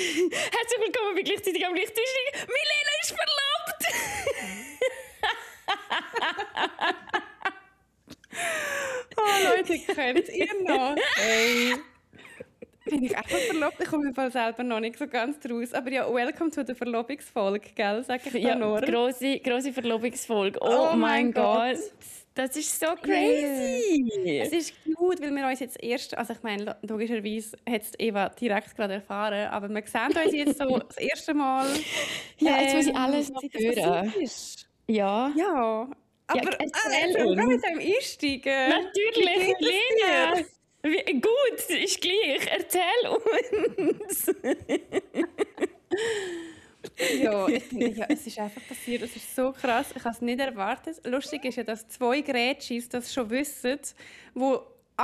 Herzlich willkommen bei «Gleichzeitig am gleichen Tisch». Milena ist verlobt! Oh Leute, kennt ihr noch? Hey. Bin ich einfach verlobt? Ich komme im Fall selber noch nicht so ganz draus. Aber ja, welcome to der Verlobungsfolge, gell? Sag ich Ja, nur. grosse Verlobungsfolge. Oh mein Gott. Das ist so crazy. Es ist gut, weil wir uns jetzt erst, also ich meine, logischerweise hat es Eva direkt gerade erfahren, aber wir sehen uns jetzt so das erste Mal. Ja, jetzt muss ich alles noch seit das hören. passiert ist. Ja. Ja. Aber erzähl uns. wir mit dem einsteigen. Natürlich, Milena. Gut, ist gleich. Erzähl uns. Ja, es ist einfach passiert. Es ist so krass. Ich habe es nicht erwartet. Lustig ist ja, dass 2 Grätschis das schon wissen, wo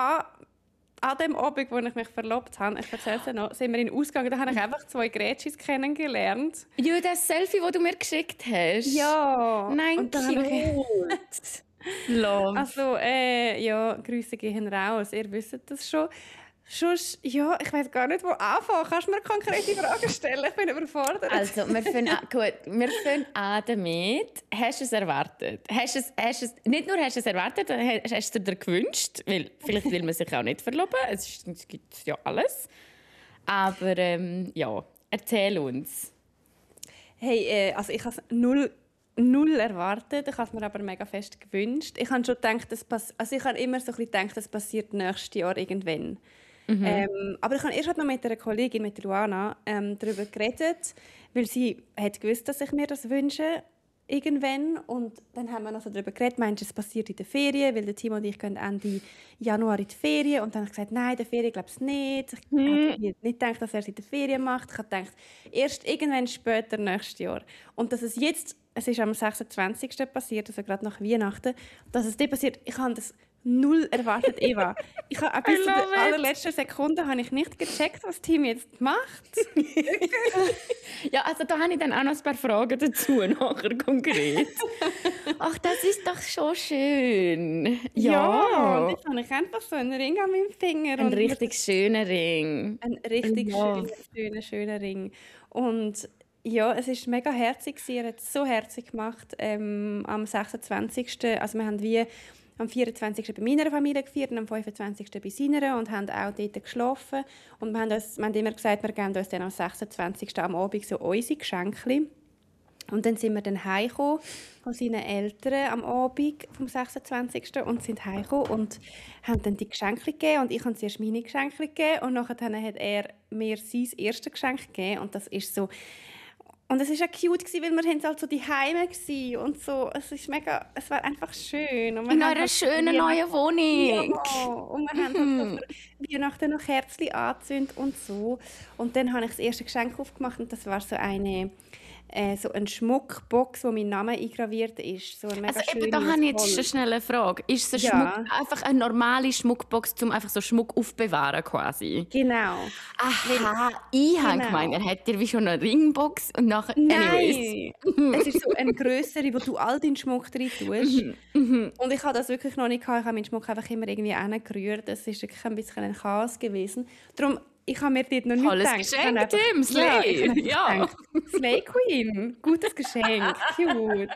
an dem Abend, wo ich mich verlobt habe, ich erzähle es ja noch, sind wir in den Ausgang, da habe ich einfach 2 Grätschis kennengelernt. Ja, das Selfie, das du mir geschickt hast. Ja. Nein, und dann cute. Love. Also, ja, Grüße gehen raus. Ihr wisst das schon. Sonst, ja, ich weiß gar nicht, wo anfangen. Kannst du mir konkrete Fragen stellen? Ich bin überfordert. Also, wir fangen an damit. Hast du es erwartet? Nicht nur hast du es erwartet, hast du es dir gewünscht? Weil, vielleicht will man sich auch nicht verloben. Es gibt ja alles. Aber ja, erzähl uns. Hey, also ich habe es null erwartet. Ich habe es mir aber mega fest gewünscht. Ich habe schon gedacht, ich habe immer so ein bisschen gedacht, das passiert nächstes Jahr irgendwann. Aber ich habe erst noch mit einer Kollegin, mit Luana, darüber geredet, weil sie hat gewusst, dass ich mir das wünsche, irgendwann. Und dann haben wir noch so darüber geredet, meinst du, es passiert in der Ferien, weil der Timo und ich gehen Ende Januar in die Ferien. Und dann habe ich gesagt, nein, in der Ferien glaube ich nicht. Ich habe nicht gedacht, dass er es in der Ferien macht. Ich habe gedacht, erst irgendwann später nächstes Jahr. Und dass es ist am 26. passiert, also gerade nach Weihnachten, dass es dir passiert, ich habe das null erwartet, Eva. Ich habe bis zu der allerletzten Sekunde habe ich nicht gecheckt, was Team jetzt macht. Ja, also da habe ich dann auch noch ein paar Fragen dazu, nachher konkret. Ach, das ist doch schon schön. Ja, und jetzt habe ich einfach so einen Ring an meinem Finger. Ein richtig schöner Ring. Ein richtig schöner Ring. Und ja, es war mega herzig. Er hat es so herzig gemacht. Am 26. Also wir haben am 24. bei meiner Familie gefeiert und am 25. bei seiner und haben auch dort geschlafen. Und wir haben immer gesagt, wir geben uns dann am 26. am Abend so unsere Geschenke. Und dann sind wir dann heimgekommen von seinen Eltern am Abend vom 26. und sind heimgekommen und haben dann die Geschenke gegeben. Und ich habe zuerst meine Geschenke gegeben und nachher hat er mir sein erstes Geschenk gegeben. Und das ist so... Und es war auch cute, weil wir halt so die Heime waren und so. Es war einfach schön. Und in einer schönen neuen Wohnung. Ja, und wir haben halt so für Weihnachten noch Kerzen angezündet und so. Und dann habe ich das erste Geschenk aufgemacht und das war so eine Schmuckbox, wo mein Name eingraviert ist. So also eben, da habe ich jetzt eine schnelle Frage. Ist der Schmuck einfach eine normale Schmuckbox, um einfach so Schmuck aufzubewahren quasi? Genau. Aha, ich habe gemeint, er hätte wie schon eine Ringbox und nachher... Nein, es ist so eine grössere, wo du all deinen Schmuck drin tust. Und ich habe das wirklich noch nicht gehabt. Ich habe meinen Schmuck einfach immer irgendwie hingerührt. Es ist wirklich ein bisschen ein Chaos gewesen. Darum, ich habe mir dort noch nicht gedacht. Geschenk, Tim, Slay. Ja. Slay Queen, gutes Geschenk, cute.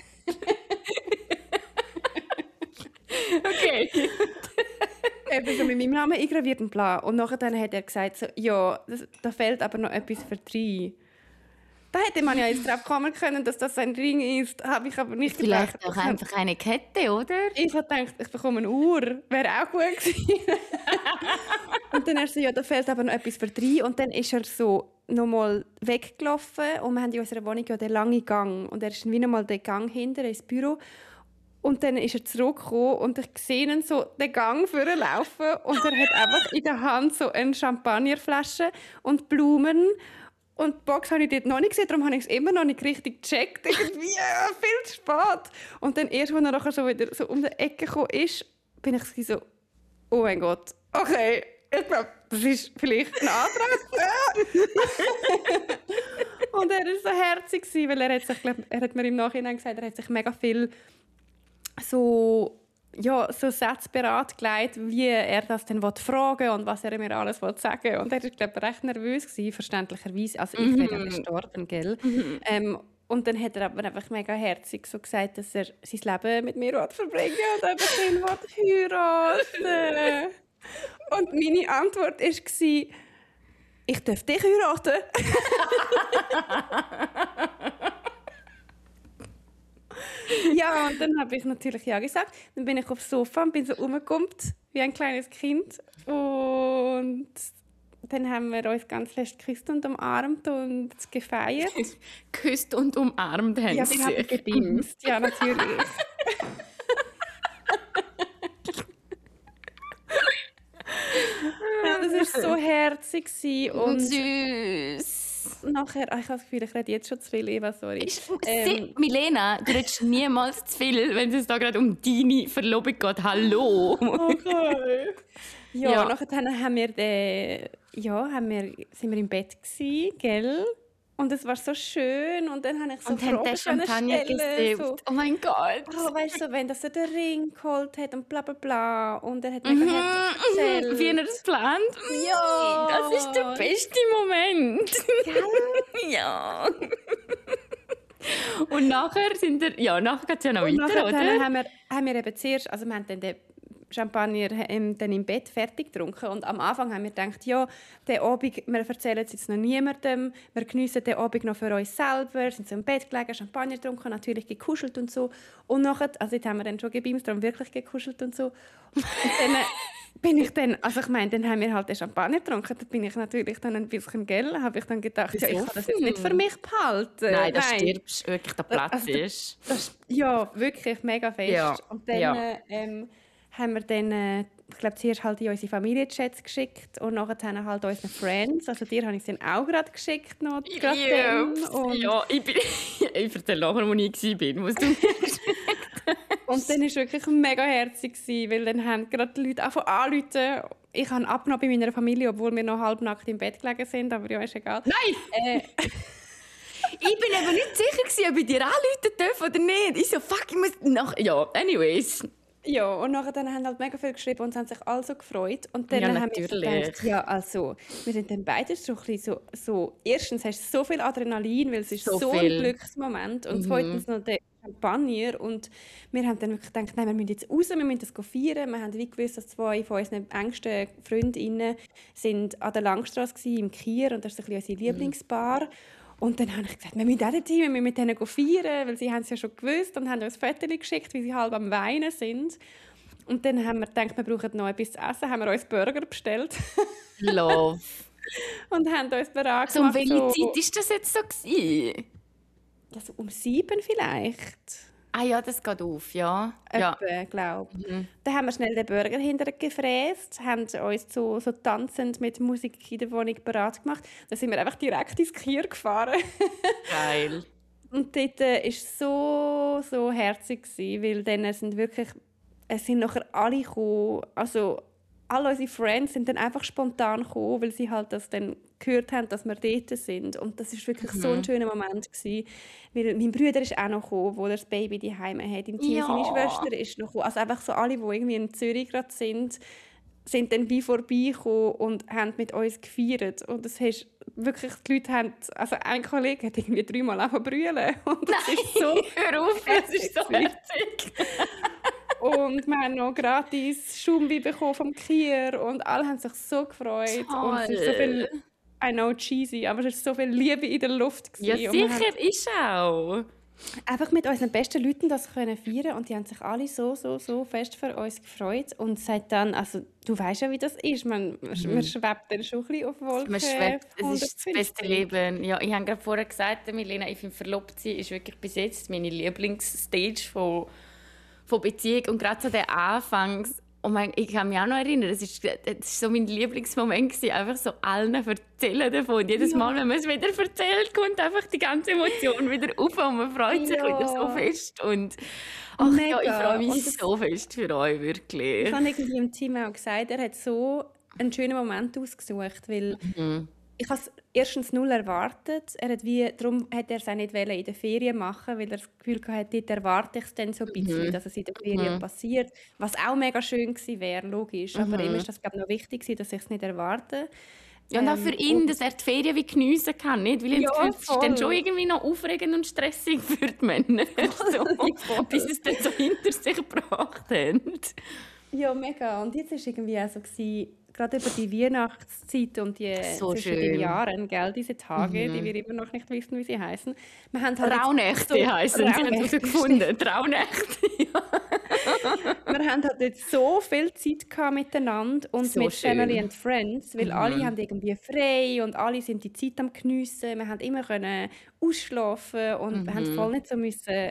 Okay. Eben so mit meinem Namen eingraviert und bla. Und nachher dann hat er gesagt, so, ja, da fehlt aber noch etwas für 3. Da hätte man ja jetzt drauf kommen können, dass das ein Ring ist. Habe ich aber nicht gedacht. Vielleicht auch einfach eine Kette, oder? Ich habe gedacht, ich bekomme eine Uhr. Wäre auch gut gewesen. Und dann er so, ja, da fehlt aber noch etwas für 3. Und dann ist er so nochmal weggelaufen. Und wir haben in unserer Wohnung ja den langen Gang. Und er ist dann wieder mal den Gang hinter ins Büro. Und dann ist er zurückgekommen und ich sehe ihn so den Gang vorlaufen. Und er hat einfach in der Hand so eine Champagnerflasche und Blumen. Und die Box habe ich dort noch nicht gesehen, darum habe ich es immer noch nicht richtig gecheckt. Irgendwie viel zu spät. Und dann erst, als er nachher so wieder so um die Ecke gekommen ist, bin ich so, oh mein Gott, okay, ich glaube, das ist vielleicht ein Antrag. Und er war so herzig, weil er hat mir im Nachhinein gesagt, er hat sich mega viel so ja, so Sätze beratgelegt, wie er das dann fragen will und was er mir alles sagen will. Und er war, glaube ich, recht nervös gewesen, verständlicherweise. Also ich wäre ja gestorben, gell? Und dann hat er aber einfach mega herzig so gesagt, dass er sein Leben mit mir verbringen will und einfach ihn heiraten. Und meine Antwort war, ich darf dich heiraten. Ja, und dann habe ich natürlich ja gesagt. Dann bin ich aufs Sofa und bin so rumgekommen wie ein kleines Kind. Und dann haben wir uns ganz fest geküsst und umarmt und gefeiert. Geküsst und umarmt haben ja, wir haben gebimst. Ja, natürlich. Ja, das war so herzig und süß. Nachher, ich habe das Gefühl, ich rede jetzt schon zu viel, Eva, sorry. Milena, du redest niemals zu viel, wenn es da gerade um deine Verlobung geht. Hallo! Okay. Ja, nachher sind wir im Bett gewesen, gell? Und es war so schön und dann habe ich so und haben den Champagner gesippt. So, oh mein Gott! Oh, weißt du, wenn das so den Ring geholt hat und bla bla bla und er hat mega herzig erzählt. Wie er das plant? Ja! Das ist der beste Moment! Gell? Ja! Und nachher geht es ja noch weiter, oder? Haben wir eben zuerst, also wir haben dann den Champagner dann im Bett fertig getrunken und am Anfang haben wir gedacht, ja, den Abend, wir erzählen es jetzt noch niemandem, wir geniessen den Abend noch für uns selber, sind so im Bett gelegen, Champagner getrunken, natürlich gekuschelt und so. Und nachher, also jetzt haben wir dann schon gebimst, darum wirklich gekuschelt und so. Und dann bin ich dann, also ich meine, dann haben wir halt den Champagner getrunken, da bin ich natürlich dann ein bisschen, gell, habe ich dann gedacht, ja, ich kann das jetzt nicht für mich behalten. Nein, da stirbst wirklich, der Platz ist. Ja, wirklich mega fest. Ja. Und dann haben wir dann, ich glaube, zuerst halt in unsere Familienchats geschickt und nachher dann halt unseren Friends. Also dir habe ich es dann auch gerade geschickt. Und ja, ich erzähle nachher, wo ich war, musst du und dann war es wirklich mega herzig, weil dann haben gerade die Leute angerufen. Ich habe abgenommen bei meiner Familie, obwohl wir noch halbnackt im Bett gelegen sind, aber ja, ist egal. Nein! Ich bin eben nicht sicher, ob ich dir anrufen darf oder nicht. Ich so, fuck, ich muss nach... Ja, anyways... Ja, und nachher dann haben halt mega viel geschrieben und haben sich alle so gefreut. Und dann haben wir gedacht, ja, also, wir sind dann beide so ein bisschen so erstens hast du so viel Adrenalin, weil es ist so ein Glücksmoment und zweitens noch der Champagner und wir haben dann wirklich gedacht, nein, wir müssen jetzt raus, wir müssen das feiern. Wir haben wie gewusst, dass 2 von unseren engsten Freundinnen sind an der Langstrasse im Kier und das ist ein bisschen unsere Lieblingsbar. Und dann habe ich gesagt, wir müssen auch dorthin, wir müssen mit denen feiern, weil sie haben es ja schon gewusst und haben uns Fotos geschickt, wie sie halb am Weinen sind. Und dann haben wir gedacht, wir brauchen noch etwas zu essen, haben wir uns Burger bestellt. Love. Und haben uns bereit gemacht. Um welche Zeit war das jetzt so? Ja, so um 7 vielleicht. Ah ja, das geht auf, ja. Etwa, glaube ich. Dann haben wir schnell den Burger hinterher gefräst, haben uns so tanzend mit Musik in der Wohnung bereit gemacht. Dann sind wir einfach direkt ins Kier gefahren. Geil. Und dort war es so herzig, weil dann sind nachher alle gekommen, also alle unsere Friends sind dann einfach spontan gekommen, weil sie halt das dann gehört haben, dass wir dort sind. Und das war wirklich so ein schöner Moment gewesen, weil mein Bruder ist auch noch gekommen, wo er das Baby daheim hat. Im Team seine Schwester ist noch gekommen. Also einfach so alle, die irgendwie in Zürich gerade sind dann wie vorbeigekommen und haben mit uns gefeiert. Und das hast wirklich, die Leute haben, also ein Kollege hat irgendwie 3-mal angefangen zu brüllen. Und das ist so hör auf, das ist so herzig. Und wir haben noch gratis Schumbi bekommen vom Kier und alle haben sich so gefreut. Toll. Und es ist so viel, I know, cheesy, aber es war so viel Liebe in der Luft gewesen. Ja, sicher, ist auch. Einfach mit unseren besten Leuten das können feiern und die haben sich alle so fest für uns gefreut. Und seit dann, also du weißt ja, wie das ist, man schwebt dann schon ein bisschen auf Wolke. Man schwebt, es ist das beste Leben. Ja, ich habe gerade vorher gesagt, Milena, ich finde, verlobt sein ist wirklich bis jetzt meine Lieblingsstage von Beziehung und gerade so der Anfangs. Oh mein, ich kann mich auch noch erinnern, das ist so mein Lieblingsmoment gewesen, einfach so allen erzählen davon. Und jedes Mal, wenn man es wieder erzählt, kommt einfach die ganze Emotion wieder auf und man freut sich wieder so fest. Und ach ja, ich freue mich so fest für euch, wirklich. Ich habe irgendwie im Team auch gesagt, er hat so einen schönen Moment ausgesucht, weil ich habe es erstens null erwartet. Darum hat er es auch nicht in der Ferien machen, weil er das Gefühl hatte, dort erwarte ich es dann so ein bisschen, dass es in der Ferien passiert. Was auch mega schön gewesen wäre, logisch. Aber ihm ist das, glaube ich, noch wichtig gewesen, dass ich es nicht erwarte. Ja, und auch für ihn, dass er die Ferien wie geniessen kann, nicht? Weil ich Ja, das Gefühl, es ist dann voll. schon irgendwie noch aufregend und stressig für die Männer, so, bis sie es dann so hinter sich gebracht haben. Ja, mega. Und jetzt war es irgendwie auch so, gerade über die Weihnachtszeit und die So zwischen den schön. Jahren, gell, diese Tage, die wir immer noch nicht wissen, wie sie heißen. Wir haben halt jetzt Traunächte heissen sie, haben Rauhnächte, herausgefunden. Traunächte, ja. wir haben halt jetzt so viel Zeit gehabt miteinander und So mit Family schön. and Friends, weil alle haben irgendwie frei und alle sind die Zeit am Geniessen. Wir haben immer können ausschlafen und wir haben voll nicht so müssen,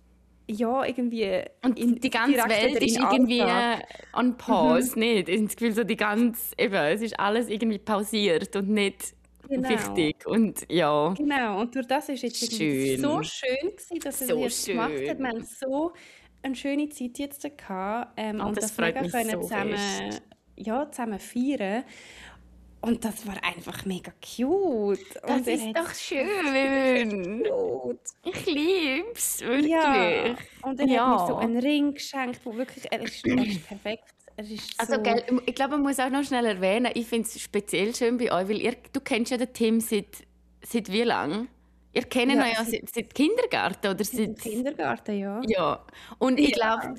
ja, irgendwie Und die ganze direkt Welt wieder in ist den irgendwie Alltag. on pause, nicht? Ich habe das Gefühl, so es ist alles irgendwie pausiert und nicht Genau. wichtig. Und ja, Genau, und durch das ist jetzt irgendwie so schön. schön gewesen, dass er es So jetzt gemacht hat. Wir schön. haben so eine schöne Zeit jetzt gehabt, Oh, und das das freut mega mich können so zusammen, fest. ja, zusammen feiern. Und das war einfach mega cute. Das Und er ist hat doch es wirklich schön. cute. Ich lieb's, Ja, wirklich. und er hat mir so Ja. einen Ring geschenkt, wo wirklich, er ist perfekt. Er ist Also, so, gell, ich glaube, man muss auch noch schnell erwähnen, ich finde es speziell schön bei euch, weil du kennst ja den Tim seit wie lang? Ihr kennt ihn ja, ja seit Kindergarten oder seit dem seit... Kindergarten, ja. Ja, und ich Ja. glaube,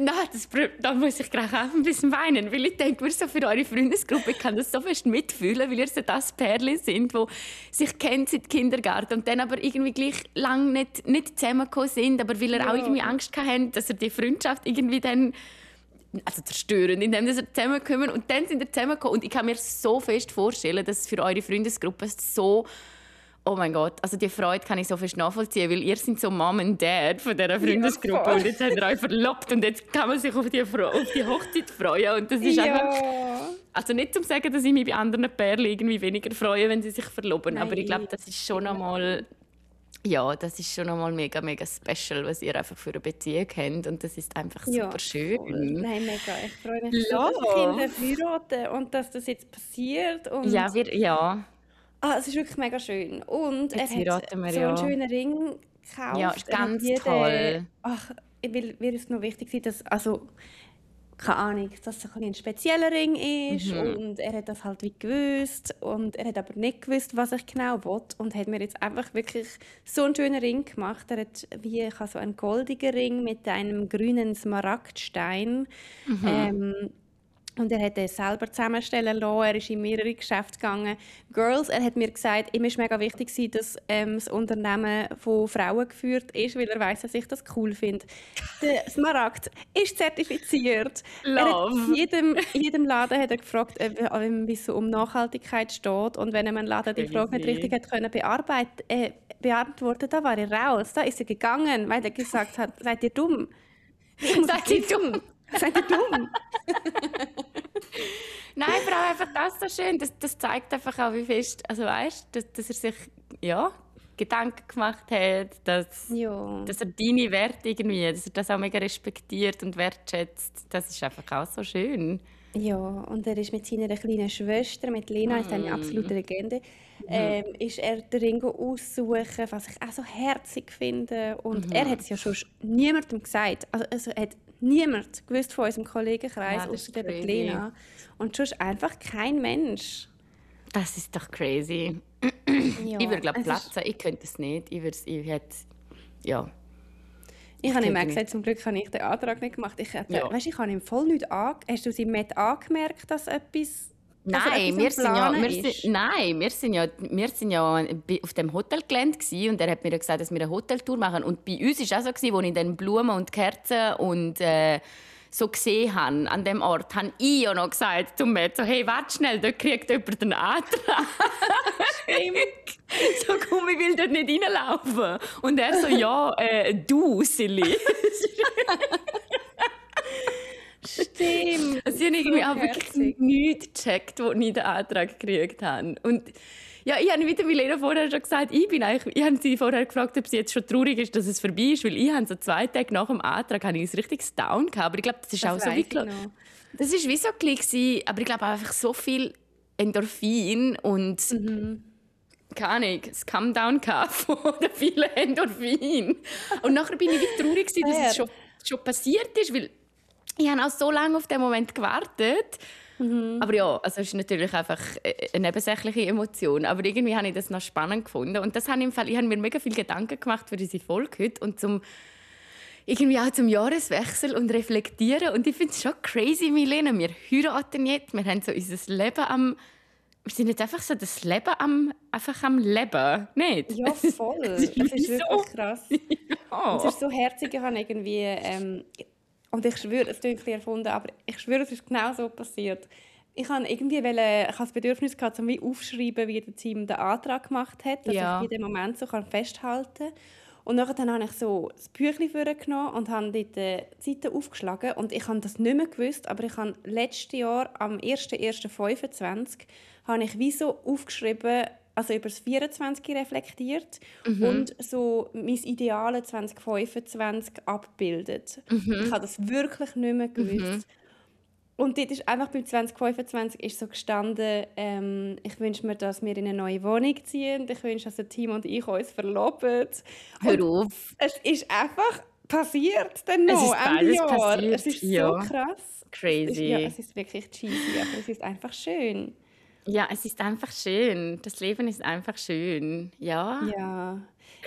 da muss ich gleich auch ein bisschen weinen, weil ich denke, wir so für eure Freundesgruppe, ich kann das so fest mitfühlen, weil ihr so das Pärchen sind, wo sich kennt seit Kindergarten und dann aber irgendwie gleich lang nicht zusammengekommen sind, aber weil ihr auch irgendwie Ja. Angst habt, dass ihr die Freundschaft irgendwie dann zerstören, indem sie zusammenkommen und dann sind sie zusammengekommen und ich kann mir so fest vorstellen, dass es für eure Freundesgruppe so... Oh mein Gott, also die Freude kann ich so fest nachvollziehen, weil ihr seid so Mom und Dad von dieser Freundesgruppe voll. und jetzt habt ihr euch verlobt und jetzt kann man sich auf die Hochzeit freuen und das ist einfach... Ja. Also nicht zum sagen, dass ich mich bei anderen Pärchen irgendwie weniger freue, wenn sie sich verloben, aber ich glaube, Nein, das ist schon nochmal... Ja, das ist schon nochmal mega, mega special, was ihr einfach für eine Beziehung habt und das ist einfach Ja, super voll. schön. Nein, mega. Ich freue mich so, Ja. dass die Kinder heiraten und dass das jetzt passiert. Und Ja, es ist wirklich mega schön. Und er jetzt hat heiraten wir so ja. einen schönen Ring gekauft. Ja, ist Er hat ganz jeden, toll. ach, mir ist noch wichtig, dass, also, keine Ahnung, dass es ein bisschen ein spezieller Ring ist und er hat das halt wie gewusst und er hat aber nicht gewusst, was ich genau will und hat mir jetzt einfach wirklich so einen schönen Ring gemacht. Er hat wie ich habe so einen goldigen Ring mit einem grünen Smaragdstein. Und er hat den selber zusammenstellen lassen. Er ist in mehrere Geschäfte gegangen. Girls, er hat mir gesagt, ihm ist mega wichtig gewesen, dass das Unternehmen von Frauen geführt ist, weil er weiss, dass ich das cool finde. Der Smaragd ist zertifiziert. Er hat Love. in jedem Laden hat er gefragt, wie es so um Nachhaltigkeit steht. Und wenn ihm ein Laden die Frage nicht Crazy. richtig hat können beantworten, da war er raus. Da ist er gegangen, weil er gesagt hat, seid ihr dumm? Ich muss Seid ihr es wissen. Seid ihr dumm? Nein, aber auch einfach das so schön. Das zeigt einfach auch, wie fest, also weißt, dass er sich ja, Gedanken gemacht hat, dass Ja. er deine Werte irgendwie, dass er das auch mega respektiert und wertschätzt. Das ist einfach auch so schön. Ja, und er ist mit seiner kleinen Schwester, mit Lena, ist eine absolute Legende, ist er den Ring aussuchen, was ich auch so herzig finde. Und er hat es ja schon niemandem gesagt. Also hat niemand gewusst von unserem Kollegenkreis, Ja, das außer ist der crazy. Lena. Und sonst einfach kein Mensch. Das ist doch crazy. Ja, Ich würde, glaube es ist- platzen. Ich könnte es nicht. Ich hätte, ja. Ich habe ihm könnte auch nicht. gesagt, zum Glück habe ich den Antrag nicht gemacht. Ich Ja. habe ihm voll nichts Hast du es ihm nicht angemerkt, dass etwas dass er Nein, etwas am Planen wir sind ja auf dem Hotelgelände gsi und er hat mir gesagt, dass wir eine Hoteltour machen. Und bei uns war es auch so, als ich dann Blumen und Kerzen und so gesehen habe an dem Ort, habe ich ja noch gesagt zu mir, so, hey, warte schnell, dort kriegt jemand einen Antrag. So, komm, ich will dort nicht reinlaufen. Und er so, ja, du, Silly. Stimmt. Also, ich habe irgendwie So auch wirklich herzig. nichts gecheckt, als ich den Antrag gekriegt habe. Und ja, ich habe wieder Milena vorher schon gesagt, ich habe sie vorher gefragt, ob sie jetzt schon traurig ist, dass es vorbei ist, weil ich habe so 2 Tage nach dem Antrag habe ich ein richtiges Down gehabt. Aber ich glaube, das ist Das auch so weiss wie ich noch. das ist wie so gewesen, aber ich glaube auch einfach so viel Endorphin und keine Ahnung, das Come-Down von den vielen Endorphin. Und nachher bin ich wie traurig gewesen, dass es schon passiert ist, weil ich habe auch so lange auf den Moment gewartet. Aber ja, also es ist natürlich einfach eine nebensächliche Emotion. Aber irgendwie habe ich das noch spannend gefunden. Und das habe ich habe mir mega viel Gedanken gemacht für diese Folge heute und irgendwie auch zum Jahreswechsel und reflektieren. Und ich finde es schon crazy, Milena. Wir heiraten jetzt, wir haben so unser Leben wir sind jetzt einfach so das Leben einfach am Leben, nicht? Ja, voll. Es ist wirklich krass. Ja. Und es ist so herzig, ich habe irgendwie... und ich schwöre, es klingt ein bisschen erfunden, aber ich schwöre, es ist genau so passiert. Ich habe das Bedürfnis gehabt, um aufzuschreiben, wie das Team den Antrag gemacht hat, dass ich jeden Moment so festhalten kann. Und dann habe ich so das Büchlein vorgenommen und habe dort die Seiten aufgeschlagen. Und ich habe das nicht mehr gewusst, aber ich habe letztes Jahr, am 01.01.25, habe ich wie so aufgeschrieben, also über das 24 reflektiert und so mein Ideale 2025 abbildet. Ich habe das wirklich nicht mehr gewusst. Und dort ist einfach beim 2025 ist so gestanden, ich wünsche mir, dass wir in eine neue Wohnung ziehen. Ich wünsche, dass Tim und ich uns verloben. Hör auf. Es ist einfach passiert dann noch ein Jahr. Passiert. Es ist so krass. Crazy. Es ist wirklich cheesy, aber es ist einfach schön. Ja, es ist einfach schön. Das Leben ist einfach schön. Ja. Ja.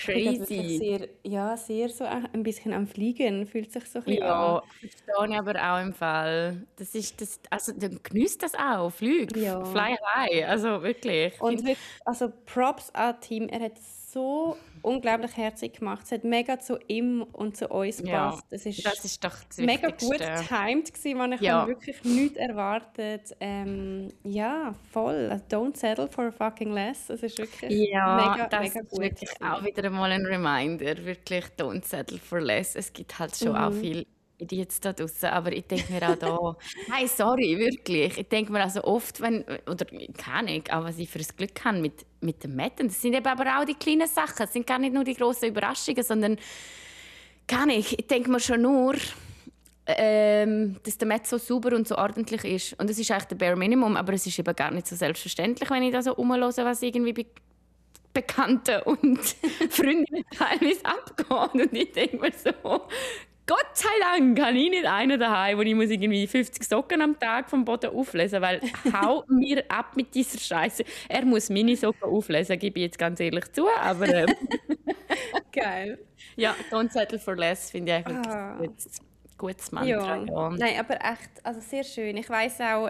Crazy. Sehr so ein bisschen am Fliegen. Fühlt sich so ein bisschen Ja, verstehe ich aber auch im Fall. Das ist das, also dann genießt das auch. Flieg, Ja. fly high. Also wirklich. Und wirklich, also Props an Team. Er hat es so unglaublich herzig gemacht. Es hat mega zu ihm und zu uns gepasst. Das ist doch das mega gut Wichtigste. getimed gewesen, man ich Ja. habe wirklich nichts erwartet. Ja, voll. Also, don't settle for fucking less. Es ist wirklich Ja, mega, das mega ist gut wirklich gewesen. auch wieder einmal ein Reminder. Wirklich, don't settle for less. Es gibt halt schon auch viel Idiots da draussen, aber ich denke mir auch da, nein, sorry, wirklich. Ich denke mir also oft, oder keine Ahnung, auch was ich für ein Glück habe mit dem Matt. Und das sind eben aber auch die kleinen Sachen. Es sind gar nicht nur die grossen Überraschungen, sondern keine Ahnung, ich denke mir schon nur, dass der Matt so sauber und so ordentlich ist. Und das ist eigentlich der Bare Minimum, aber es ist eben gar nicht so selbstverständlich, wenn ich da so rumhöre, was irgendwie bei Bekannten und Freundinnen teilweise abgeht. Und ich denke mir so, Gott sei Dank habe ich nicht einen daheim, wo ich muss irgendwie 50 Socken am Tag vom Boden auflesen, weil hau mir ab mit dieser Scheiße. Er muss meine Socken auflesen, gebe ich jetzt ganz ehrlich zu, aber Geil. ja, don't settle for less finde ich eigentlich ein gutes Mantra. Ja. Nein, aber echt, also sehr schön. Ich weiss auch,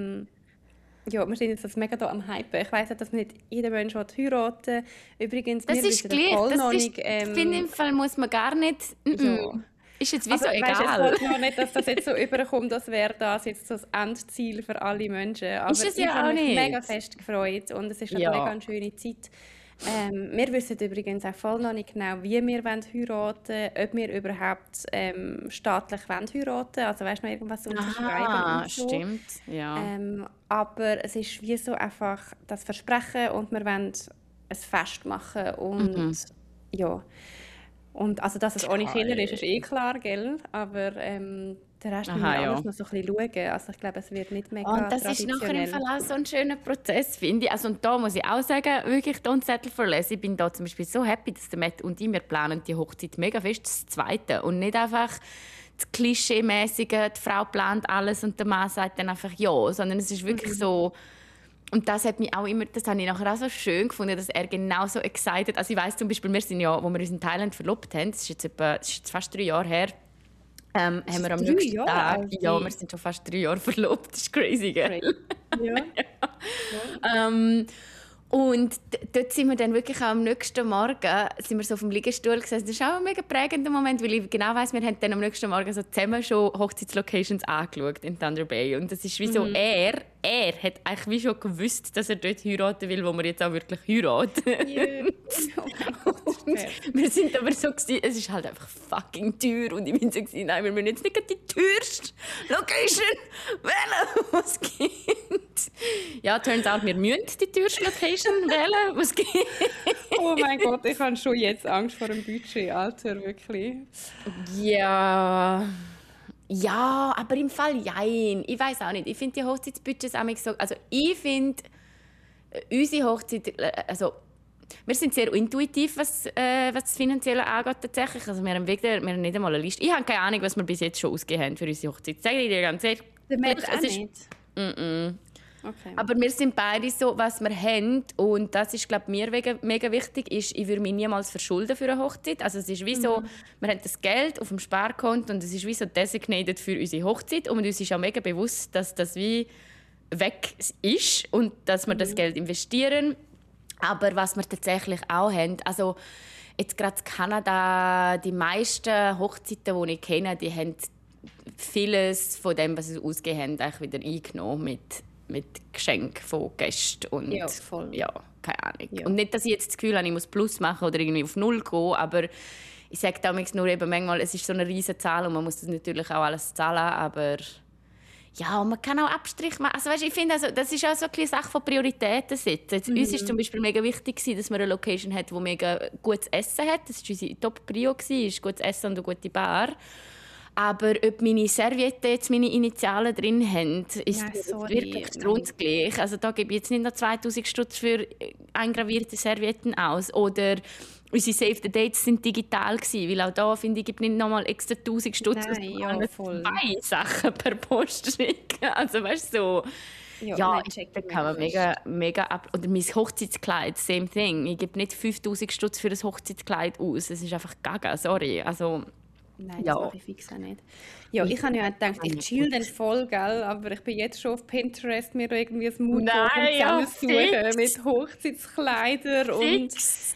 ja, wir sind jetzt das mega da am Hypen. Ich weiss auch, dass nicht jeder Mensch heiraten will. Übrigens, Das wir ist wissen gleich, voll noch das ist, nicht. ich finde im Fall muss man gar nicht, Ja. ist jetzt wie Also, so weisst, egal. es geht noch nicht, dass das jetzt so überkommt, als wäre das jetzt so das Endziel für alle Menschen. Aber Ist es ich ja habe auch mich nicht. mega fest gefreut und es ist eine Ja. mega eine schöne Zeit. Wir wissen übrigens auch voll noch nicht genau, wie wir heiraten wollen, ob wir überhaupt staatlich heiraten, also weißt du, noch irgendwas unterschreiben und so. Stimmt, ja. Aber es ist wie so einfach das Versprechen und wir wollen ein Fest machen und ja. Und also, dass es ohne Kinder ist eh klar, gell? Aber der Rest müssen wir Aha, ja. alles noch so ein bisschen schauen. Also ich glaube, es wird nicht mega Und das ist nachher im traditionell. Fall auch so ein schöner Prozess, finde ich. Also, und da muss ich auch sagen, wirklich don't settle for less. Ich bin da zum Beispiel so happy, dass der Matt und ich, wir planen die Hochzeit mega fest das Zweite. Und nicht einfach das Klischee-mäßige, die Frau plant alles und der Mann sagt dann einfach ja. Sondern es ist wirklich so... Und das hat mich auch immer, das habe ich nachher auch so schön gefunden, dass er genauso excited, also ich weiss zum Beispiel, wir sind ja, wo wir uns in Thailand verlobt haben, das ist jetzt fast 3 Jahre her, haben wir am 3 nächsten Jahre Tag, alt? ja, wir sind schon fast 3 Jahre verlobt, das ist crazy, gell? Ja. Und dort sind wir dann wirklich auch am nächsten Morgen sind wir so auf dem Liegestuhl gesessen. Das ist auch ein mega prägender Moment, weil ich genau weiss, wir haben dann am nächsten Morgen so zusammen schon Hochzeitslocations angeschaut in Thunder Bay. Und das ist wie so, er hat eigentlich wie schon gewusst, dass er dort heiraten will, wo wir jetzt auch wirklich heiraten. Und wir sind aber so gewesen, es ist halt einfach fucking teuer und ich bin so gewesen, nein, wir müssen jetzt nicht gerade die teuerste Location wählen, was es gibt. Ja, turns out, wir müssen die teuerste Location wählen, was es gibt. Oh mein Gott, ich habe schon jetzt Angst vor dem Budget, Alter, wirklich. Ja, Ja, aber im Fall jein. Ich weiß auch nicht. Ich finde die Hochzeitsbudgets auch so. Also ich finde unsere Hochzeit, also wir sind sehr intuitiv, was das Finanzielle angeht tatsächlich. Also wir haben nicht einmal eine Liste. Ich habe keine Ahnung, was wir bis jetzt schon ausgegeben haben für unsere Hochzeit. Sage ich dir ganz ehrlich. Der Matt auch Es ist- nicht? Mm-mm. Okay. Aber wir sind beide so, was wir haben. Und das ist, glaube ich, mir mega wichtig, ist, ich würde mich niemals verschulden für eine Hochzeit. Also es ist wie so, wir haben das Geld auf dem Sparkonto und es ist wie so designated für unsere Hochzeit. Und uns ist auch mega bewusst, dass das wie weg ist und dass wir das Geld investieren. Aber was wir tatsächlich auch haben, also jetzt gerade in Kanada, die meisten Hochzeiten, die ich kenne, die haben vieles von dem, was sie ausgegeben haben, eigentlich wieder eingenommen mit Geschenken von Gästen und Ja, voll. ja, keine Ahnung. Ja. Und nicht, dass ich jetzt das Gefühl habe, ich muss Plus machen oder irgendwie auf Null gehen, aber ich sage damals nur eben manchmal, es ist so eine riesige Zahl und man muss das natürlich auch alles zahlen, aber ja, und man kann auch Abstriche machen. Also, weißt, ich finde, also, das ist auch so eine Sache von Prioritäten setzen. Jetzt, uns ist zum Beispiel mega wichtig gewesen, dass wir eine Location hat, die mega gutes Essen hat. Das war unsere Top-Prio, ist gutes Essen und eine gute Bar. Aber ob meine Servietten jetzt meine Initialen drin haben, ist Nein, sorry. wirklich strunzgleich. Also da gebe ich jetzt nicht noch 2000 Stutz für eingravierte Servietten aus. Oder unsere Save the Dates sind digital gewesen, weil auch da finde ich, gibt nicht nochmal extra 1000 Stutz, Nein, ja, voll. 2 Sachen per Post schicken. Also weißt du, so... Ja, nein, check da ich kann man mega ab... Oder mein Hochzeitskleid, same thing. Ich gebe nicht 5000 Stutz für ein Hochzeitskleid aus. Es ist einfach gaga, sorry. Also... Nein, Ja. das mache ich fix auch nicht. Ja, ich habe ja auch gedacht, ich chill dann voll, gell? Aber ich bin jetzt schon auf Pinterest mir irgendwie ein Moodboard Nein, ja, zusammensuchen fix. mit Hochzeitskleider und Fix.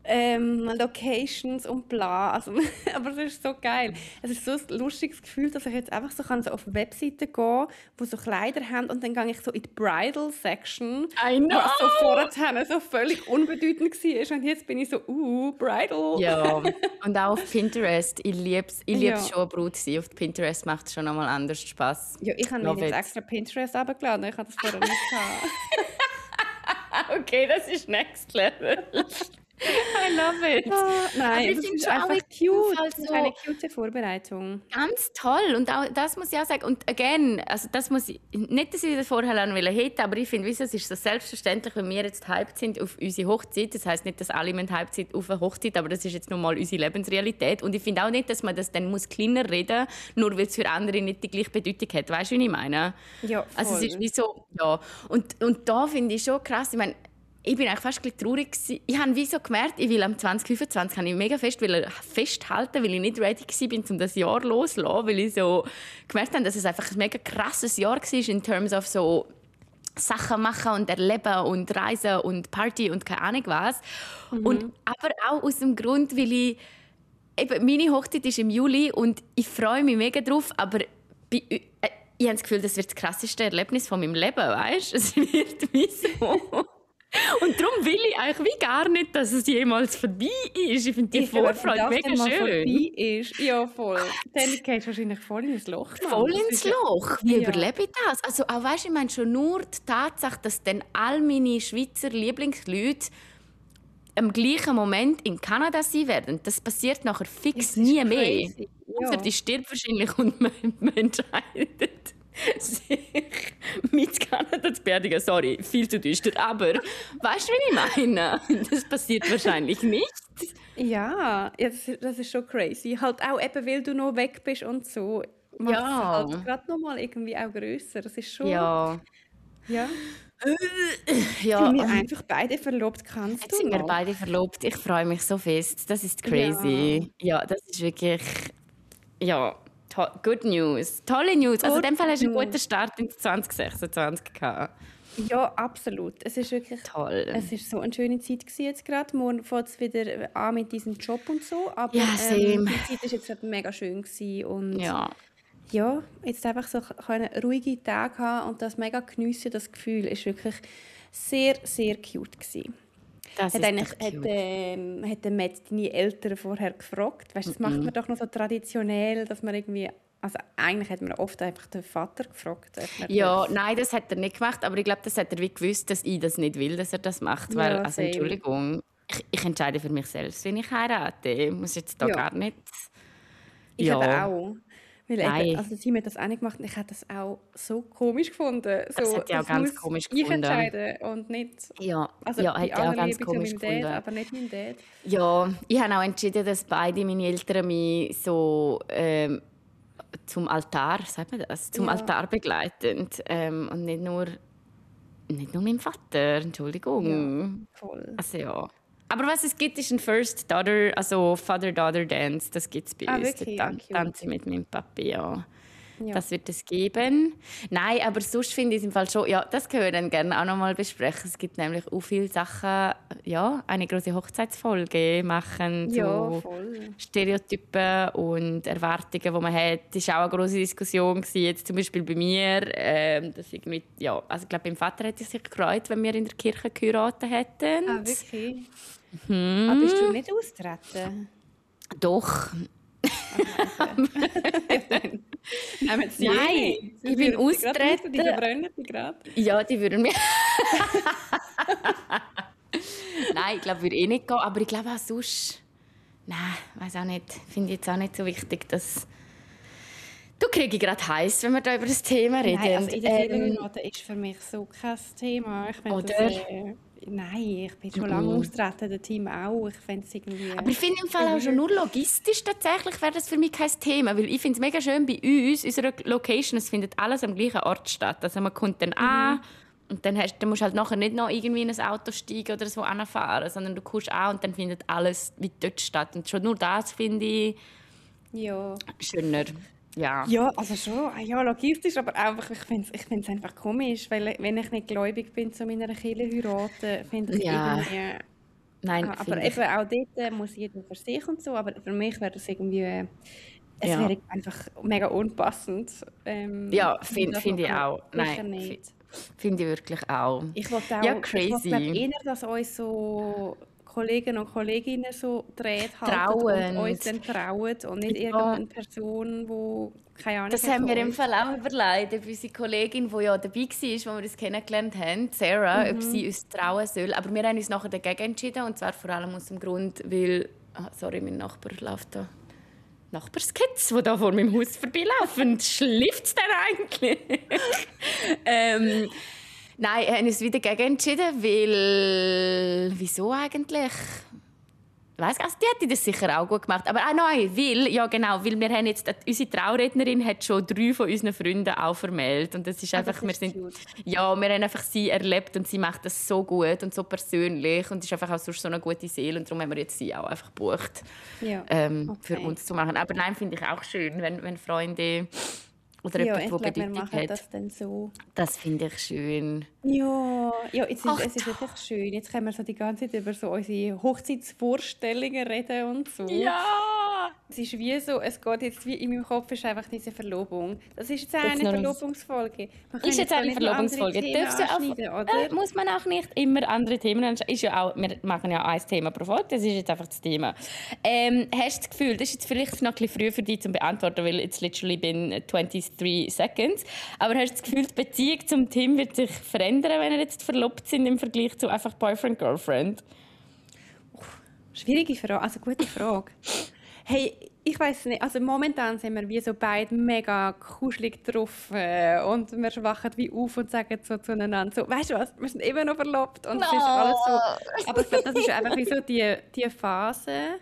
Locations und bla. Also, aber es ist so geil. Es ist so ein lustiges Gefühl, dass ich jetzt einfach so, kann so auf Webseiten gehen, wo so Kleider haben und dann gehe ich so in die Bridal Section, I know. was so vorher so völlig unbedeutend war. Und jetzt bin ich so, Bridal. Ja, und auch auf Pinterest. Ich liebe es Ja. schon, Brut sein. Auf Pinterest macht es schon einmal anders Spaß. Ja, ich habe mir Love jetzt it. extra Pinterest runtergeladen. Ich habe das vorher nicht gehabt. Okay, das ist next level. I love it. Nein, ich das finde ist schon auch einfach in cute. dem Fall Das ist so- eine cute Vorbereitung. Ganz toll. Und auch, das muss ich auch sagen. Und again, also das muss ich, nicht, dass ich das vorher hätte, aber ich finde, es ist so selbstverständlich, wenn wir jetzt hyped sind auf unsere Hochzeit. Das heisst nicht, dass alle hyped sind auf eine Hochzeit, aber das ist jetzt nun mal unsere Lebensrealität. Und ich finde auch nicht, dass man das dann muss kleiner reden muss, nur weil es für andere nicht die gleiche Bedeutung hat. Weißt du, wie ich meine? Ja, voll. Also es ist wie so, ja. Und da finde ich schon krass, ich meine, ich bin eigentlich fast ein bisschen traurig gewesen. Ich habe wie so gemerkt, ich will am 2025 habe ich mega festhalten, weil ich nicht ready war, um das Jahr loszulassen, weil ich so gemerkt habe, dass es einfach ein mega krasses Jahr war in terms of so Sachen machen und erleben und reisen und Party und keine Ahnung was. Und aber auch aus dem Grund, weil eben, meine Hochzeit ist im Juli und ich freue mich mega drauf, aber ich habe das Gefühl, das wird das krasseste Erlebnis von meinem Leben, weißt du? Es wird wie so. Und darum will ich eigentlich wie gar nicht, dass es jemals vorbei ist. Ich finde die Vorfreude mega schön. Vorbei ist. Ja, voll. Dann gehst du wahrscheinlich voll ins Loch. Mann. Voll Das ins ist ja- Loch. Wie Ja. überlebe ich das? Also auch, weißt, ich meine schon nur die Tatsache, dass dann all meine Schweizer Lieblingsleute am gleichen Moment in Kanada sein werden. Das passiert nachher fix Das ist nie mehr. crazy. Ja. Außer die stirbt wahrscheinlich und man entscheidet sich mit Kanada zu beerdigen. Sorry, viel zu düster. Aber weißt du, wie ich meine? Das passiert wahrscheinlich nicht. Ja, das ist schon crazy. Halt auch eben, weil du noch weg bist und so. Macht Ja. es halt gerade noch mal irgendwie auch grösser. Das ist schon... Ja. Ja. Ja, Sind wir einfach beide verlobt, kannst jetzt du sind wir noch? beide verlobt. Ich freue mich so fest. Das ist crazy. Ja, das ist wirklich... Ja, good news. Tolle News. Also in dem Fall hast du einen News. guten Start in 2026 gehabt. Ja, absolut. Es ist wirklich... Toll. Es war so eine schöne Zeit gewesen jetzt gerade. Morgen fängt es wieder an mit diesem Job und so. Aber Ja, same. die Zeit war jetzt gerade mega schön gewesen. Und Ja. ja, jetzt einfach so können ruhige Tage haben und das mega geniessen, das Gefühl, ist wirklich sehr, sehr cute gewesen. Das Hat ist eigentlich echt cute. hat der Matt deine Eltern vorher gefragt? Weißt, das macht man doch noch so traditionell, dass man irgendwie... Also eigentlich hat man oft einfach den Vater gefragt. ob er Ja, darf. nein, das hat er nicht gemacht, aber ich glaube, das hat er wie gewusst, dass ich das nicht will, dass er das macht. Weil, Ja, also same. Entschuldigung, ich entscheide für mich selbst, wenn ich heirate. Ich muss jetzt da Ja. gar nicht... Ich Ja. aber auch. Weil Nein. eben, also sie hat das auch nicht gemacht und ich hätte das auch so komisch gefunden. Das So, hat ja auch das ganz muss komisch ich gefunden. entscheiden und nicht... Ja, Also ja, bei hat ja auch aller ganz Liebe zu komisch meinem Dad, gefunden. aber nicht meinem Dad. Ja, ich habe auch entschieden, dass beide meine Eltern mich so zum Altar, sagt man das, zum Ja. Altar begleiten. Und nicht nur mein Vater, Entschuldigung. Voll. Also ja. Aber was es gibt, ist ein First Daughter, also Father-Daughter Dance. Das gibt es bei Ah, uns. wirklich? Da Ah, cute. tanze ich mit meinem Papi, ja. Ja. Das wird es geben. Nein, aber sonst finde ich es im Fall schon, ja, das können wir dann gerne auch noch mal besprechen. Es gibt nämlich auch viele Sachen, ja, eine große Hochzeitsfolge machen zu Ja, voll. Stereotypen und Erwartungen, die man hat. Das war auch eine große Diskussion gewesen, jetzt zum Beispiel bei mir. Dass irgendwie, ja, also ich glaube, mein Vater hätte sich gefreut, wenn wir in der Kirche geheiratet hätten. Ah, wirklich? Ah, bist du nicht austreten? Doch. Nein, Nein, ich bin austreten. Die verbrennen die gerade. Ja, die würden mir. Nein, ich glaube, würde eh nicht gehen. Aber ich glaube auch sonst. Nein, weiß auch nicht. Finde ich jetzt auch nicht so wichtig, dass. Du kriegst gerade heiß, wenn wir da über das Thema reden. Nein, also in der Kirchenrate ist für mich so kein Thema. Ich finde das, nein, ich bin schon lange austreten, der Team auch. Ich finde es irgendwie... Aber ich finde im Fall auch schon nur logistisch tatsächlich wäre das für mich kein Thema, weil ich finde es mega schön bei uns, unserer Location, es findet alles am gleichen Ort statt. Also man kommt dann an und dann musst du halt nachher nicht noch irgendwie in ein Auto steigen oder so anfahren, sondern du kommst an und dann findet alles wie dort statt. Und schon nur das finde ich schöner. Ja. Ja, also schon, ja, logistisch, aber einfach, ich finde es einfach komisch, weil wenn ich nicht gläubig bin zu meiner Kirche heiraten, finde ich irgendwie... Nein, aber eben auch dort muss jeder für sich und so, aber für mich wäre das irgendwie... Es wäre einfach mega unpassend. Ja, finde ich auch. Nein, finde ich wirklich auch. Ich wollte auch, ja, crazy. Ich glaube eher, dass uns so Kollegen und Kolleginnen so dreht trauen und uns dann trauen und nicht irgendeine Person, die keine Ahnung Das haben wir im Fall auch überlegt, ob unsere Kollegin, die ja dabei war, als wir uns kennengelernt haben, Sarah, ob sie uns trauen soll. Aber wir haben uns nachher dagegen entschieden, und zwar vor allem aus dem Grund, weil... sorry, mein Nachbar läuft da. Nachbarskids, die da vor meinem Haus vorbeilaufen. Schläft es denn eigentlich? Nein, wir haben uns wieder dagegen entschieden, weil... Wieso eigentlich? Weiss, also die hätte das sicher auch gut gemacht. Aber nein, weil wir haben jetzt... Unsere Traurednerin hat schon 3 von unseren Freunden auch vermählt. Und das ist einfach... wir haben einfach sie erlebt und sie macht das so gut und so persönlich und ist einfach auch so eine gute Seele. Und darum haben wir jetzt sie auch einfach gebucht, für uns zu machen. Aber nein, finde ich auch schön, wenn Freunde... Oder jemand, der Bedeutung hat. Das dann so. Das finde ich schön. Ja, es ist wirklich schön. Jetzt können wir so die ganze Zeit über so unsere Hochzeitsvorstellungen reden und so. Ja! Es ist wie so, es geht jetzt wie in meinem Kopf ist einfach diese Verlobung. Das ist jetzt eine Verlobungsfolge. Ist jetzt eine Verlobungsfolge. Muss man auch nicht immer andere Themen anschauen. Wir machen ja ein Thema pro Folge, das ist jetzt einfach das Thema. Hast du das Gefühl, das ist jetzt vielleicht noch ein bisschen früh für dich zu beantworten, weil jetzt literally bin 23 Seconds. Aber hast du das Gefühl, die Beziehung zum Tim wird sich verändern, wenn ihr jetzt verlobt sind im Vergleich zu einfach Boyfriend-Girlfriend? Schwierige Frage, also gute Frage. Hey, ich weiß nicht, also momentan sind wir wie so beide mega kuschelig drauf und wir wachen wie auf und sagen so zueinander so, weißt du was, wir sind immer noch verlobt und es ist alles so, aber das ist einfach wie so die Phase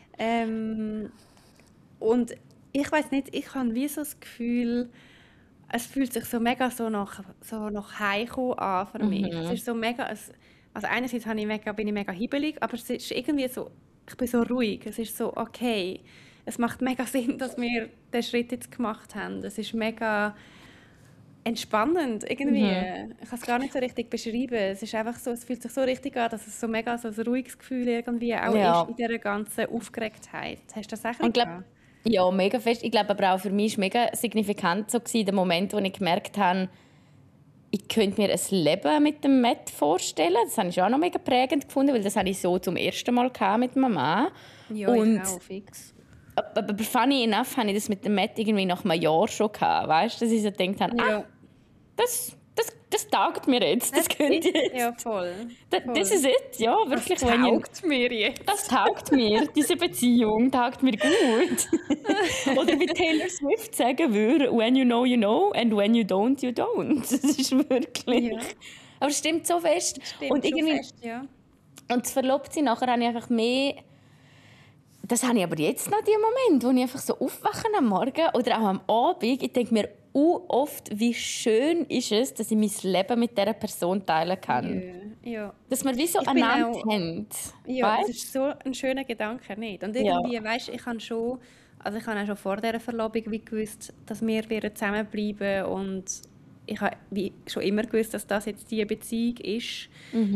und ich weiß nicht, ich habe wie so das Gefühl, es fühlt sich so mega so nach Heimkommen an für mich. Es ist so mega, also einerseits bin ich mega hibbelig, aber es ist irgendwie so, ich bin so ruhig. Es ist so, okay, es macht mega Sinn, dass wir den Schritt jetzt gemacht haben. Es ist mega entspannend irgendwie. Ich kann es gar nicht so richtig beschreiben. Es ist einfach so, es fühlt sich so richtig an, dass es so mega so ein ruhiges Gefühl irgendwie auch ist in dieser ganzen Aufgeregtheit. Hast du das auch nicht gehabt? Ja, mega fest. Ich glaube aber auch für mich war mega signifikant so der Moment, wo ich gemerkt habe, ich könnte mir ein Leben mit dem Matt vorstellen. Das habe ich auch noch mega prägend gefunden, weil das hatte ich so zum ersten Mal mit meinem Mann. Ja, und ich auch, fix. Aber funny enough hatte ich das mit dem Matt irgendwie nach einem Jahr schon gehabt, weißt? Dass ich so gedacht habe, das das taugt mir jetzt. Das könnt ihr jetzt. Ja, voll. Das ist es, ja, wirklich. Das taugt mir jetzt. Das taugt mir, diese Beziehung taugt mir gut. Oder wie Taylor Swift sagen würde, when you know and when you don't, you don't. Das ist wirklich... Ja. Aber es stimmt so fest. Stimmt und schon irgendwie fest, ja. Und das verlobt sie nachher habe ich einfach mehr... Das habe ich aber jetzt noch, die Moment, wo ich einfach so aufwache am Morgen oder auch am Abend. Ich denke mir oft, wie schön ist es, dass ich mein Leben mit dieser Person teilen kann. Ja. Dass wir wie so Ich bin einander auch- haben. Ja, Weißt? das ist so ein schöner Gedanke, nicht? Und irgendwie, weißt, ich habe auch schon vor dieser Verlobung wie gewusst, dass wir werden zusammenbleiben und ich habe wie schon immer gewusst, dass das jetzt die Beziehung ist.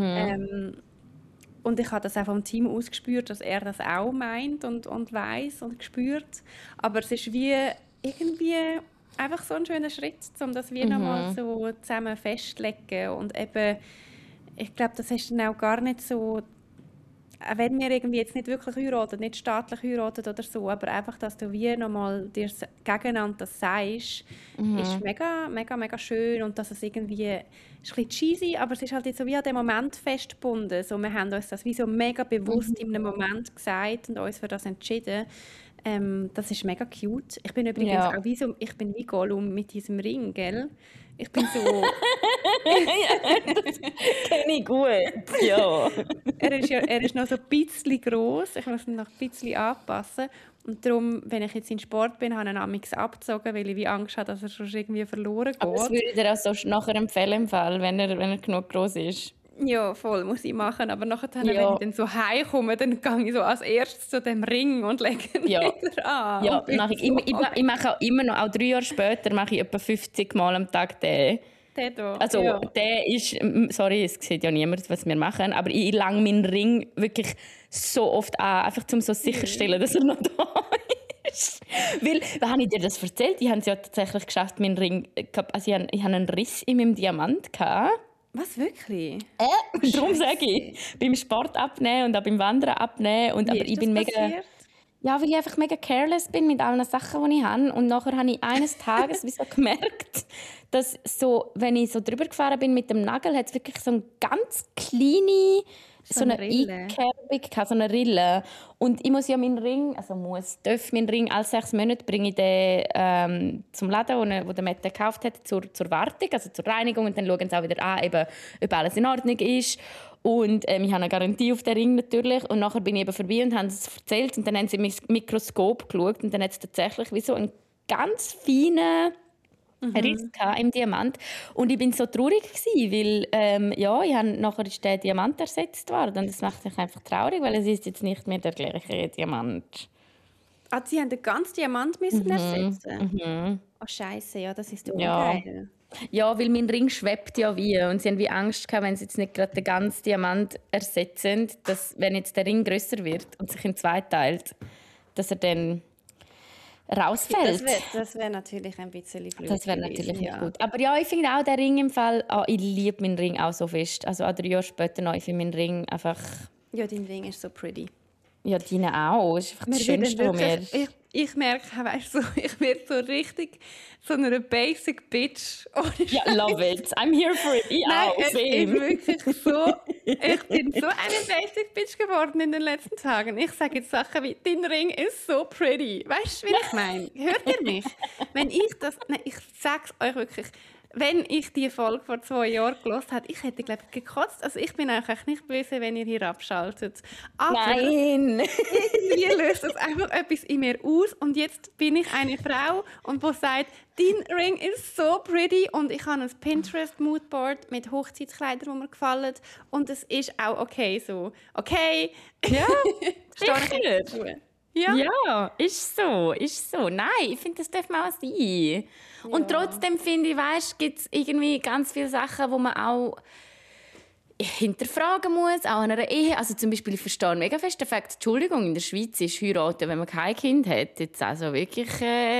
Und ich habe das auch vom Team aus gespürt, dass er das auch meint und weiß und spürt. Aber es ist wie irgendwie einfach so ein schöner Schritt, um das wie nochmal so zusammen festzulegen. Und eben, ich glaube, das ist dann auch gar nicht so, auch wenn wir irgendwie jetzt nicht wirklich heiraten, nicht staatlich heiraten oder so, aber einfach, dass du wie nochmal dir gegeneinander das sagst, ist mega, mega, mega schön und dass es irgendwie, ist ein bisschen cheesy, aber es ist halt jetzt so wie an dem Moment festgebunden. So, wir haben uns das wie so mega bewusst in einem Moment gesagt und uns für das entschieden. Das ist mega cute. Ich bin übrigens Ja. auch wie so, ich bin wie Gollum mit diesem Ring, gell? Ich bin so, Kenne ich gut, ja. er ist noch so ein bisschen gross. Ich muss ihn noch ein bisschen anpassen. Und darum, wenn ich jetzt in Sport bin, habe ich ihn amigs abgezogen, weil ich wie Angst habe, dass er schon irgendwie verloren Aber das geht. würde ich dir auch so nachher empfehlen, im Fall, wenn er genug groß ist. Ja, voll, muss ich machen. Aber nachher, wenn Ja. ich dann so heimkomme, dann gehe ich so als erstes zu dem Ring und lege ihn Ja. wieder an. Ja, Und bin mache ich, so, ich mache auch immer noch, auch 3 Jahre später, mache ich etwa 50 Mal am Tag den. der da. Also, ja. der ist, sorry, es sieht ja niemand, was wir machen, aber ich lange meinen Ring wirklich so oft an, einfach um so sicherstellen, dass er noch da ist. Weil, habe ich dir das erzählt? Ich habe es ja tatsächlich geschafft, meinen Ring, also ich habe einen Riss in meinem Diamant gehabt. Was, wirklich? Darum sage ich, beim Sport abnehmen und auch beim Wandern abnehmen. Und, Wie aber ist ich das bin mega... passiert? Ja, weil ich einfach mega careless bin mit allen Sachen, die ich habe. Und nachher habe ich eines Tages wie so gemerkt, dass so, wenn ich so drüber gefahren bin mit dem Nagel, hat es wirklich so eine ganz kleine, so eine eine Rille. Einkerbung gehabt, so eine Rille. Und ich muss ja meinen Ring, darf meinen Ring alle 6 Monate bringe ich den zum Laden, wo der Matt gekauft hat, zur Wartung, also zur Reinigung. Und dann schauen sie auch wieder an, eben, ob alles in Ordnung ist. Und ich habe eine Garantie auf den Ring natürlich. Und nachher bin ich eben vorbei und haben es erzählt. Und dann haben sie im Mikroskop geschaut. Und dann hat es tatsächlich wie so einen ganz feinen Riss im Diamant. Und ich bin so traurig gewesen, weil nachher ist der Diamant ersetzt worden. Und das macht mich einfach traurig, weil es ist jetzt nicht mehr der gleiche Diamant. Ah, sie haben den ganzen Diamant müssen ersetzen? Oh, Scheiße, ja, das ist doch Ja. geil. Ja, weil mein Ring schwebt ja wie. Und sie haben wie Angst gehabt, wenn sie jetzt nicht gerade den ganzen Diamant ersetzen, dass, wenn jetzt der Ring grösser wird und sich in 2 teilt, dass er dann rausfällt. Das wär natürlich ein bisschen blöd Das wäre gewesen, natürlich nicht ja. gut. Aber ja, ich finde auch den Ring im Fall, ich liebe meinen Ring auch so fest. Also auch 3 Jahre später noch, ich finde meinen Ring einfach, Ja, dein Ring ist so pretty. ja, deine auch. Das ist einfach das Wir werden Schönste, was wir... wirklich, ich merke, weißt du, ich werde so richtig so eine basic Bitch. Ohne Ja, love it. I'm here for it. Ich Nein, auch. es ist Same. wirklich so. Ich bin so eine basic Bitch geworden in den letzten Tagen. Ich sage jetzt Sachen wie, dein Ring ist so pretty. Weißt du, wie ich meine? Hört ihr mich? Wenn ich das, nein, ich sage es euch wirklich, wenn ich die Folge vor 2 Jahren gehört hätte, ich hätte, glaube ich, gekotzt. Also ich bin eigentlich nicht böse, wenn ihr hier abschaltet. Aber Nein. irgendwie löst das einfach etwas in mir aus. Und jetzt bin ich eine Frau, und die sagt, dein Ring ist so pretty. Und ich habe ein Pinterest-Moodboard mit Hochzeitskleidern, die mir gefallen. Und es ist auch okay so. Okay? Ja, Stehe ich sicher. jetzt dazu? Ja? Ja, ist so, ist so. Nein, ich finde, das darf man auch sein. Und trotzdem finde ich, gibt es irgendwie ganz viele Sachen, wo man auch hinterfragen muss, auch in einer Ehe. Also zum Beispiel, ich verstehe mega fest den Fakt, Entschuldigung, in der Schweiz ist heiraten, wenn man kein Kind hat, jetzt also wirklich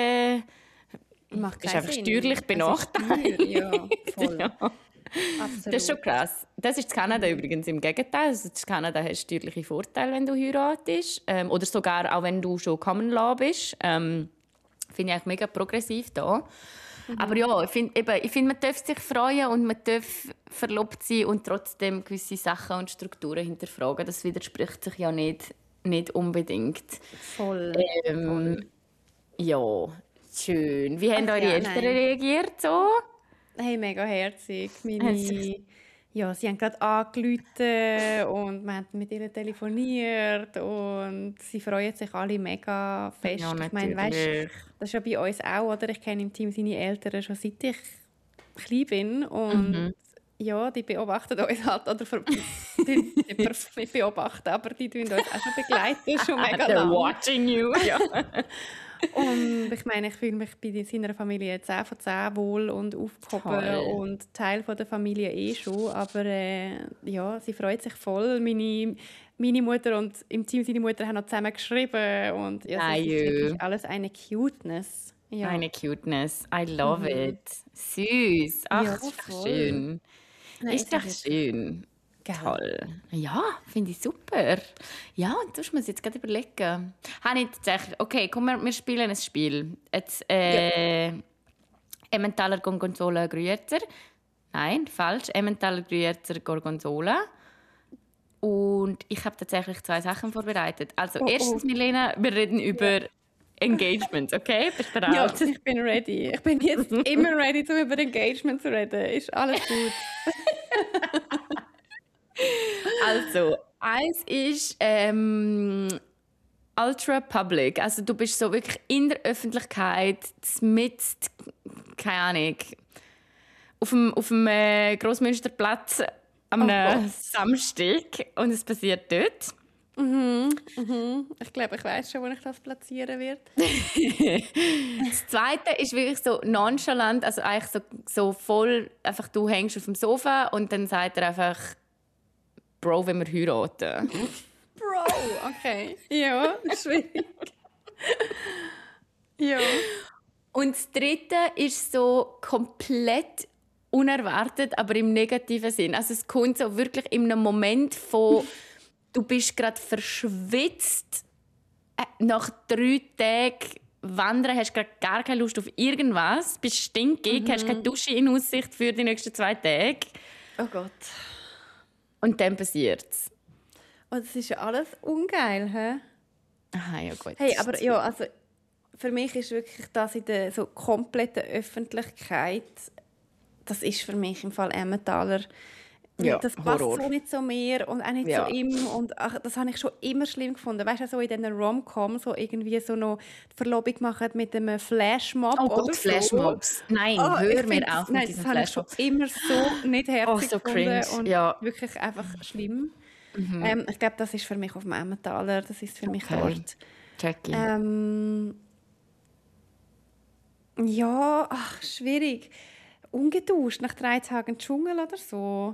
Macht ist keinen einfach Sinn. steuerlich Es ist benachteiligt. teuer, ja, voll. Ja. Absolut. Das ist schon krass. Das ist in Kanada übrigens im Gegenteil. Also in Kanada hast du steuerliche Vorteile, wenn du heiratest. Oder sogar auch, wenn du schon Common Law bist. Finde ich eigentlich mega progressiv da. Aber ja, ich find, man darf sich freuen und man darf verlobt sein und trotzdem gewisse Sachen und Strukturen hinterfragen. Das widerspricht sich ja nicht unbedingt. Voll. Voll. Ja, schön. Wie haben eure Eltern reagiert so? Hey, mega herzig. Ja, sie haben gerade angerufen und wir haben mit ihnen telefoniert und sie freuen sich alle mega fest. Ja, ich meine, weißt, das ist ja bei uns auch, oder? Ich kenne im Team seine Eltern schon seit ich klein bin und ja, die beobachten uns halt, oder nicht beobachten, aber die tun uns auch schon begleiten, schon mega They're lange. watching you. Ja. Und ich meine, ich fühle mich bei seiner Familie 10 von 10 wohl und aufgehoben Toll. und Teil von der Familie schon, aber ja, sie freut sich voll. Meine Mutter und im Team seine Mutter haben noch zusammen geschrieben und ja, es ist wirklich alles eine Cuteness. Ja. Eine Cuteness. I love it. Süß. Ach, Ja, ist doch voll. schön. Nein, Ist doch schön. Toll. Ja, finde ich super. Ja, und du musst jetzt gerade überlegen. Habe ich tatsächlich... Okay, komm, wir spielen ein Spiel. Jetzt, Emmentaler Gorgonzola Grüezi. Nein, falsch. Emmentaler Grüezi Gorgonzola. Und ich habe tatsächlich 2 Sachen vorbereitet. Also erstens, Milena, wir reden über Engagement, okay? Bist du bereit? Ja, ich bin ready. Ich bin jetzt immer ready, um über Engagement zu reden. Ist alles gut. Also, eins ist ultra public. Also du bist so wirklich in der Öffentlichkeit, mit, keine Ahnung, auf dem Grossmünsterplatz am Samstag und es passiert dort. Ich glaube, ich weiß schon, wo ich das platzieren werde. Das Zweite ist wirklich so nonchalant, also eigentlich so voll, einfach du hängst auf dem Sofa und dann sagt er einfach, Bro, wenn wir heiraten. Bro, okay. Ja, schwierig. Ja. Und das Dritte ist so komplett unerwartet, aber im negativen Sinn. Also es kommt so wirklich in einem Moment von, du bist gerade verschwitzt, nach 3 Tagen wandern, hast gerade gar keine Lust auf irgendwas, bist stinkig, hast keine Dusche in Aussicht für die nächsten 2 Tage. Oh Gott. Und dann passiert's. Und das ist ja alles ungeil, hä? Aha, ja gut. Hey, aber ja, also für mich ist wirklich das in der so kompletten Öffentlichkeit, das ist für mich im Fall Emmentaler. Ja, Das passt Horror. so nicht zu mir und auch nicht zu ihm. Und das habe ich schon immer schlimm gefunden. Weißt du, so in diesen Rom-Com so irgendwie so noch die Verlobung machen mit einem Flashmob. Oh Gott, oder so. Flashmobs. Nein, hör mir auf mit diesen das habe ich schon Flashmobs. immer so nicht herzig so gefunden cringe, und ja. wirklich einfach schlimm. Ich glaube, das ist für mich auf dem Emmentaler, das ist für mich Okay. dort. Jackie. Ja, schwierig. Ungetauscht nach 3 Tagen Dschungel oder so.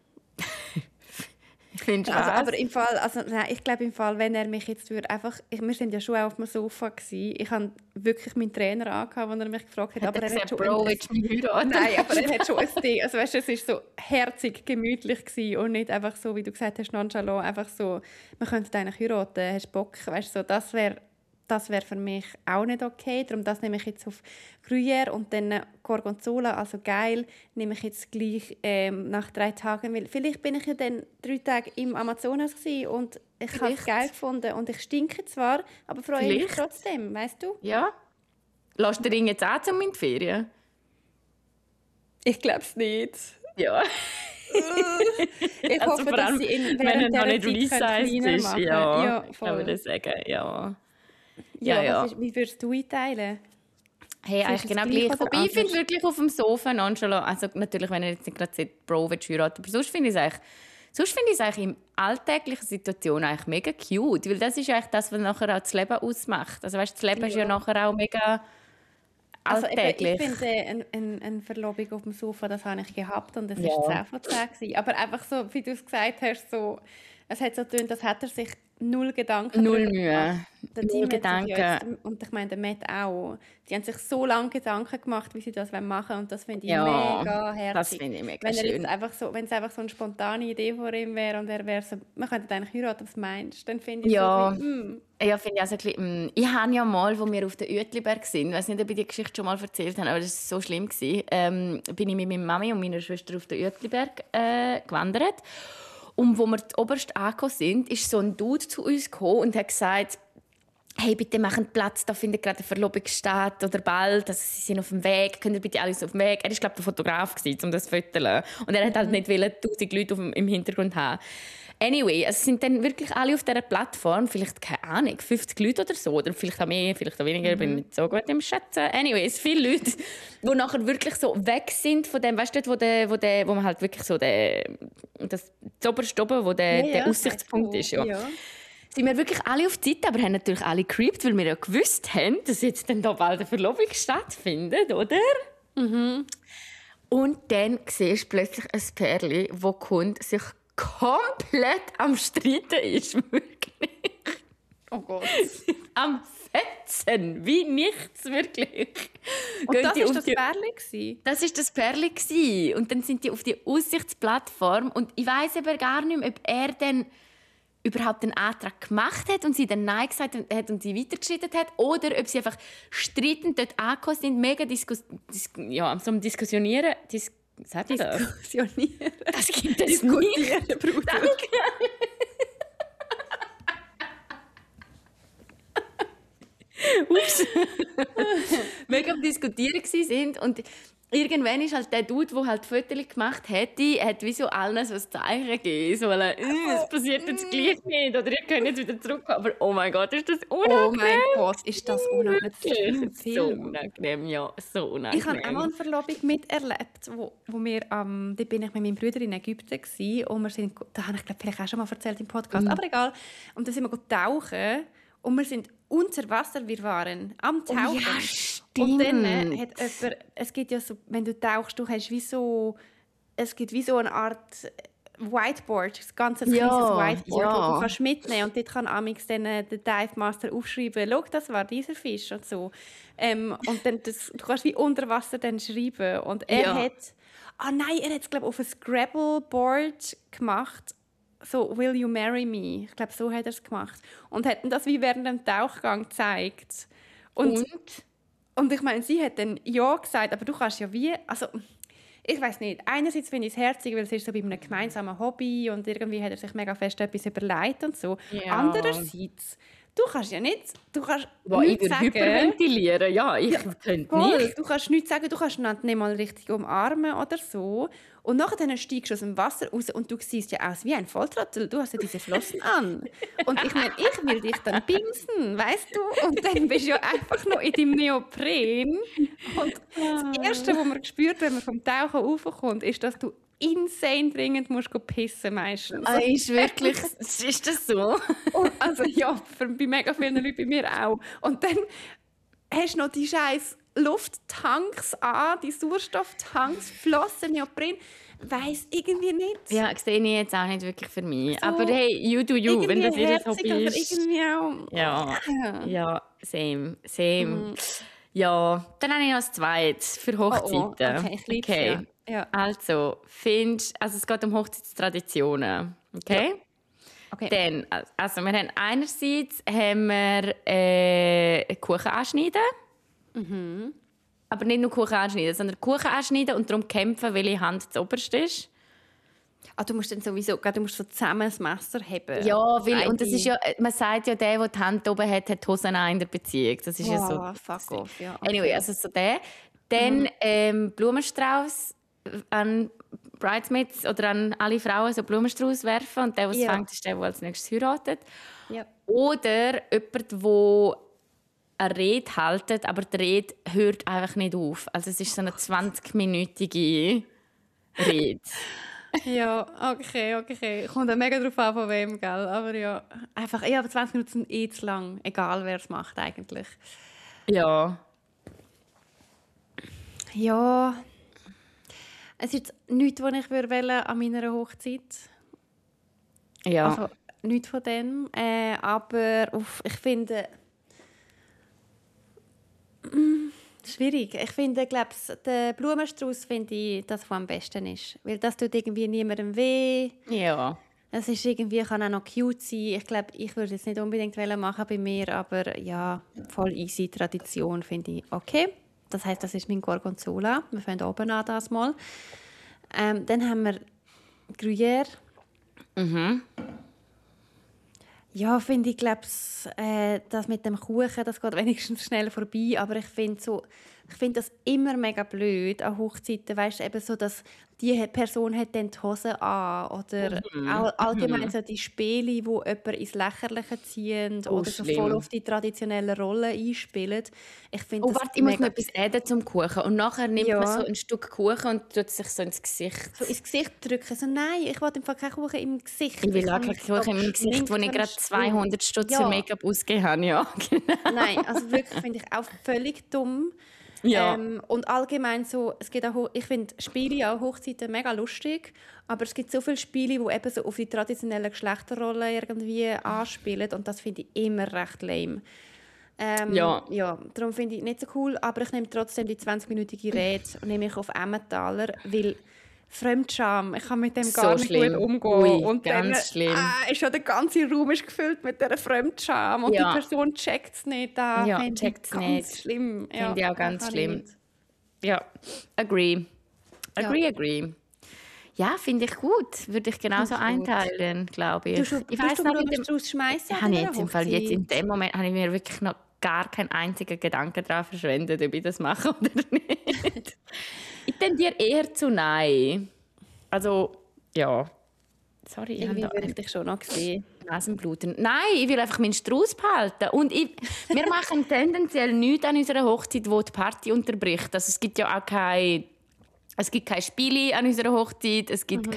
Findest du Also, was? aber im Fall, also nein, ich glaube im Fall, wenn er mich jetzt würde einfach, wir sind ja schon auch auf dem Sofa gsi. Ich habe wirklich meinen Trainer angehabt, als er mich gefragt hat, aber er hat schon Bro, willst du mich heiraten? Nein, aber er hat schon ein Ding. Also weißt du, es war so herzig, gemütlich gewesen und nicht einfach so, wie du gesagt hast, nonchalant, einfach so, wir könnten eigentlich heiraten, hast du Bock? Weißt du, so, das wär für mich auch nicht okay. Darum das nehme ich jetzt auf Gruyère und dann Gorgonzola, also geil, nehme ich jetzt gleich nach 3 Tagen. Weil vielleicht bin ich ja dann 3 Tage im Amazonas gewesen und ich habe es geil gefunden und ich stinke zwar, aber freue mich Vielleicht. trotzdem, weißt du? Ja. Lass den Ring jetzt auch zum in die Ferien? Ich glaube es nicht. Ja. Ich Also hoffe, vor dass allem, sie in wenn er noch während nicht dieser Zeit resized kleiner ist. machen. Ja, Ja, ich voll. würde sagen, ja. Ja, Ja. wie würdest du einteilen? Hey, eigentlich es genau gleich gleich. oder Wobei ich finde anders? wirklich auf dem Sofa nonchalant, also natürlich, wenn er jetzt nicht gerade sagt, Bro, willst du heiraten, aber sonst finde ich es eigentlich in alltäglichen Situationen eigentlich mega cute, weil das ist eigentlich das, was nachher auch das Leben ausmacht. Also weißt, das Leben ist ja nachher auch mega Also eben, alltäglich. ich finde, eine Verlobung auf dem Sofa, das habe ich gehabt und es war 10 von 10 gewesen. Aber einfach so, wie du es gesagt hast, so, es hat so getönt, als hätte er sich null Gedanken Null darüber gemacht. Mühe. der Team hat sich ja Gedanken. jetzt, und ich meine, der Matt auch, die haben sich so lange Gedanken gemacht, wie sie das machen wollen, und das finde ich Ja, mega das herzig. finde ich mega Wenn er jetzt schön. einfach so, wenn es einfach so eine spontane Idee von ihm wäre und er wäre so, man könnte eigentlich heiraten, was meinst du, dann finde ich so Ja, wie, ja, finde ich also ein bisschen, ich habe ja mal, wo wir auf der Uetliberg sind, ich weiß nicht, ob ich die Geschichte schon mal erzählt habe, aber das war so schlimm gewesen, bin ich mit meiner Mami und meiner Schwester auf der Uetliberg gewandert. Und wo wir oberst angekommen sind, ist so ein Dude zu uns gekommen und hat gesagt, hey, bitte machen Platz, da findet gerade eine Verlobung statt oder bald, also sie sind auf dem Weg, könnt ihr bitte alles auf dem Weg. Er war, glaube ich, der Fotograf, um das zu fotografieren. Und er hat halt nicht wollen, 1000 Leute im Hintergrund haben. Anyway, es sind dann wirklich alle auf dieser Plattform, vielleicht, keine Ahnung, 50 Leute oder so, oder vielleicht auch mehr, vielleicht auch weniger, ich bin nicht so gut im Schätzen. Anyway, es sind viele Leute, die nachher wirklich so weg sind von dem, weißt du, wo man halt wirklich so das oberste oben, wo der Aussichtspunkt ist. Ja. Ja. Sind wir wirklich alle auf die Seite, aber haben natürlich alle creeped, weil wir ja gewusst haben, dass jetzt dann da bald eine Verlobung stattfindet, oder? Und dann siehst du plötzlich ein Pärchen, das kommt, sich komplett am Streiten ist. Wirklich. Oh Gott. Am Fetzen. Wie nichts, wirklich. Und Gehen das die war auf das die- Pärchen gewesen? Das war das Pärchen gsi. Und dann sind die auf die Aussichtsplattform. Und ich weiss aber gar nicht mehr, ob er dann überhaupt den Antrag gemacht hat und sie dann Nein gesagt hat und sie weitergeschritten hat. Oder ob sie einfach streitend dort angekommen sind, mega am Diskussionieren. Sagt ihr das? Diskussionieren. Das gibt es nicht. Diskutieren, Bruder. Danke. Ups. Mega am Diskutieren sind und irgendwann ist halt der Dude, der halt Fotos gemacht hätte, hat wie so allen so ein Zeichen gegeben. So, es passiert jetzt gleich nicht oder ihr könnt jetzt wieder zurückkommen. Aber oh mein Gott, ist das unangenehm. Oh mein Gott, ist das unangenehm. Das ist ein So Film. unangenehm, ja. So unangenehm. Ich habe auch mal eine Verlobung miterlebt, wo wir, da bin ich mit meinem Bruder in Ägypten gewesen, und wir sind, da habe ich glaube vielleicht auch schon mal erzählt im Podcast, aber egal. Und da sind wir tauchen und wir sind unter Wasser, wir waren am Tauchen. ja, und dann stimmt. hat jemand, es gibt ja so, wenn du tauchst, du hast wie so, es gibt wie so eine Art Whiteboard, ein ganz kleines Ja, Whiteboard, ja. das du kannst mitnehmen, und dort kann amix dann der Dive Master aufschreiben, schau, das war dieser Fisch und so. Und dann du kannst wie unter Wasser dann schreiben, und er Ja. hat, er hat es glaube auf ein Scrabble-Board gemacht, so «Will you marry me?» Ich glaube, so hat er es gemacht. Und hat ihm das wie während dem Tauchgang gezeigt. Und ich meine, sie hat dann ja gesagt, aber du kannst ja wie, also ich weiß nicht, einerseits finde ich es herzig, weil es ist so bei einem gemeinsamen Hobby und irgendwie hat er sich mega fest etwas überlegt und so. Ja. Andererseits, du kannst ja nicht, du kannst Boah, ich nichts würde sagen. hyperventilieren. Ja, ich könnte Voll, nicht. du kannst nichts sagen, du kannst ihn nicht mal richtig umarmen oder so. Und nachher steigst du aus dem Wasser raus und du siehst ja aus wie ein Volltrottel. Du hast ja diese Flossen an. Und ich meine, ich will dich dann bimsen, weißt du? Und dann bist du ja einfach noch in deinem Neopren. Und das Erste, was man spürt, wenn man vom Tauchen raufkommt, ist, dass du insane dringend musst pissen meistens. Ist wirklich, ist das so? Und also ja, bei mega vielen Leuten, bei mir auch. Und dann hast du noch die scheiß Lufttanks an, die Sauerstofftanks, Flossen, Neopren. Weiss irgendwie nicht. Ja, sehe ich jetzt auch nicht wirklich für mich. Aber hey, you do you, wenn das ihr herzig, Hobby aber ist. irgendwie auch... Ja, same. Ja, dann habe ich noch das Zweite für Hochzeiten. Okay, ich liebe es, ja. Also, es geht um Hochzeitstraditionen. Okay? Okay. Dann, also wir haben einerseits Kuchen anschneiden. Aber nicht nur Kuchen anschneiden, sondern Kuchen anschneiden und darum kämpfen, welche Hand das oberste ist. Du musst dann sowieso, du musst so zusammen das Messer haben. Ja, und das ist ja, man sagt ja, der die Hand oben hat, hat die Hosen an in der Beziehung. Das ist ja so. Fuck off, ja. Anyway, also so der. Dann Blumenstrauß an Bridesmaids oder an alle Frauen so Blumenstrauß werfen und der, der es fängt, ist der, der als nächstes heiratet. Ja. Oder jemand, der eine Rede hält, aber die Rede hört einfach nicht auf. Also es ist so eine 20-minütige Rede. Ja, okay. Kommt mega drauf an, von wem, gell? Aber ja, einfach, aber 20 Minuten sind zu lang. Egal, wer es macht eigentlich. Ja. Ja, es ist nichts, was ich wollte an meiner Hochzeit. Ja. Also, nichts von dem. Aber ich finde... schwierig. Ich finde, den Blumenstrauß finde ich das, was am besten ist. Weil das tut irgendwie niemandem weh. Ja. Es ist irgendwie, kann auch noch cute sein. Ich glaube, ich würde es nicht unbedingt machen bei mir, aber ja, voll easy Tradition finde ich okay. Das heisst, das ist mein Gorgonzola. Wir fangen oben an das mal. Dann haben wir Gruyère. Mhm. Ja, finde ich, das mit dem Kuchen, das geht wenigstens schnell vorbei. Aber ich finde das immer mega blöd an Hochzeiten. Weißt du, eben so, dass die Person hat dann die Hose an oder allgemein so die Spiele, die jemand ins Lächerliche ziehen oder so voll auf die traditionellen Rollen einspielen. Ich finde warte, ich muss noch etwas reden zum Kuchen. Und nachher nimmt man so ein Stück Kuchen und tut sich so ins Gesicht. So ins Gesicht drücken. So, nein, ich will im Fall keinen Kuchen im Gesicht. Ich will auch keinen Kuchen im Gesicht, wo ich gerade 200 Stutz für Make-up ausgegeben habe. Ja, genau. Nein, also wirklich finde ich auch völlig dumm. Ja. Und allgemein so, es gibt auch, ich finde Spiele an Hochzeiten mega lustig, aber es gibt so viele Spiele, die eben so auf die traditionellen Geschlechterrollen irgendwie anspielen und das finde ich immer recht lame. Ja, darum finde ich nicht so cool, aber ich nehme trotzdem die 20-minütige Rede und nehme ich auf Emmentaler, weil Fremdscham, ich kann mit dem gar nicht gut umgehen. Ui, und ganz schlimm. Ist schon der ganze Raum ist gefüllt mit dieser Fremdscham und die Person checkt es nicht. Ja, checkt es nicht. Ganz schlimm. Ja, finde ich auch ganz schlimm. Ja, agree. Ja, finde ich gut. Würde ich genauso einteilen, glaube ich. Ich weiß noch, wie du es schmeißen. Jetzt in dem Moment habe ich mir wirklich noch gar keinen einzigen Gedanken daran verschwendet, ob ich das mache oder nicht. Ich tendiere eher zu nein. Also, ja. Sorry, ich habe dich schon noch gesehen. Nasenbluten. Nein, ich will einfach meinen Strauß behalten. Und wir machen tendenziell nichts an unserer Hochzeit, wo die Party unterbricht. Also es gibt ja auch keine Spiele an unserer Hochzeit. Es gibt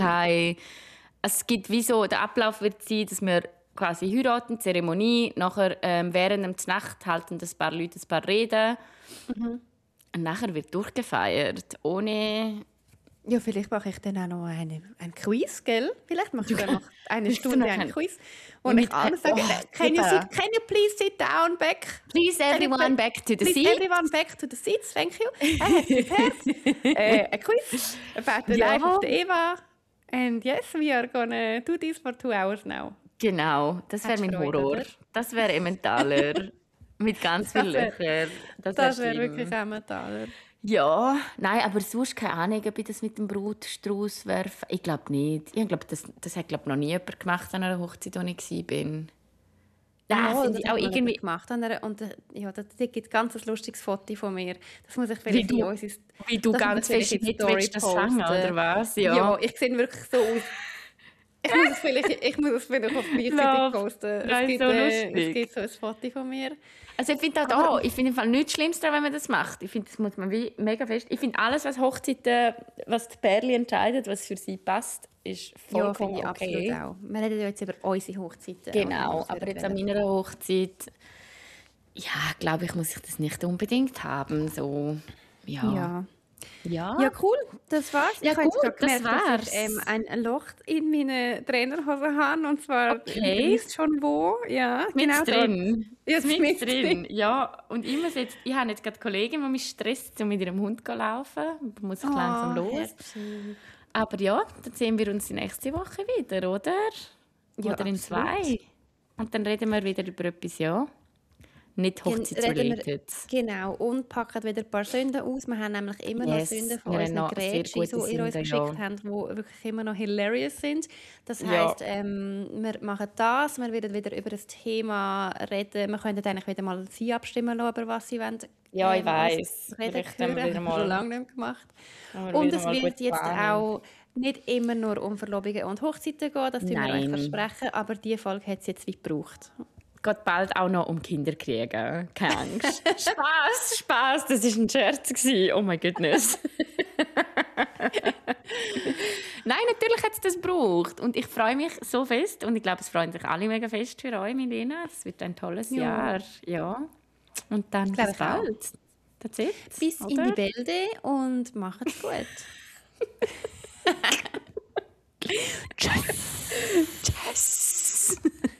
wie so, der Ablauf wird sein, dass wir quasi heiraten, Zeremonie. Nachher während der Nacht halten ein paar Leute ein paar Reden. Und nachher wird durchgefeiert, ohne... Ja, vielleicht mache ich dann auch noch ein Quiz, gell? Vielleicht mache ich dann noch eine Stunde ein Quiz. Und ich alles sage, can you please sit down back? Please everyone back to the seats. Please everyone back to the seats, thank you. I have prepared a quiz about the life of the Eva. And yes, we are gonna do this for 2 hours now. Genau, das wäre mein Horror. Oder? Das wäre Emmentaler. Mit ganz vielen Löchern. Das wäre wirklich Emmentaler. Ja, nein, aber sonst keine Ahnung, ob ich das mit dem Brutstrauß werfe. Ich glaube nicht. Ich glaube, das hat noch nie jemand gemacht an einer Hochzeit, wo ich war. Ja, das auch irgendwie gemacht. Und da gibt es ganz ein lustiges Foto von mir. Das muss ich vielleicht in uns... Wie du ganz fest in die Story posten, oder was? Ja, ich sehe wirklich so aus. Ich muss es vielleicht auf gleichzeitig posten. Es gibt so ein Foto von mir. Also ich finde im Fall nichts Schlimmes daran, wenn man das macht. Ich finde, das muss man wie mega fest... Ich finde, alles, was Hochzeiten, was die Pärchen entscheidet, was für sie passt, ist vollkommen okay. Absolut auch. Wir reden ja jetzt über unsere Hochzeiten. Genau, aber jetzt an meiner Hochzeit, ja, glaube ich, muss ich das nicht unbedingt haben. So, ja, cool, das war's. Ja, gut, das war's. Dass ich ein Loch in meine Trainerhose habe, und zwar, du weißt schon wo. Ja, genau drin. Mit drin. Ja, und ich habe jetzt gerade eine Kollegin, die mich stresst, um mit ihrem Hund zu laufen. Da muss ich langsam los. Herzlich. Aber ja, dann sehen wir uns die nächste Woche wieder, oder? Ja, oder in 2. Und dann reden wir wieder über etwas, nicht hochzeitsrelated. Genau, und packen wieder ein paar Sünden aus. Wir haben nämlich immer noch Sünden von unseren Grätschen, die ihr uns geschickt habt, die wirklich immer noch hilarious sind. Das heisst, wir machen das, wir werden wieder über das Thema reden. Wir könnten eigentlich wieder mal sie abstimmen lassen, über was sie wollen. Ja, ich weiss. Reden hören, haben wir schon lange nicht mehr gemacht. Und es wird jetzt auch nicht immer nur um Verlobungen und Hochzeiten gehen, das tun wir euch versprechen, aber diese Folge hat es jetzt wie gebraucht. Geht bald auch noch um Kinder kriegen. Keine Angst. Spaß, das war ein Scherz. Oh mein Goodness. Nein, natürlich hat es das gebraucht. Und ich freue mich so fest. Und ich glaube, es freuen sich alle mega fest für euch, Milena. Es wird ein tolles Jahr. Ja. Und dann bis bald. That's it, bis in die Bälde und macht's gut. Tschüss. Tschüss. Tschüss.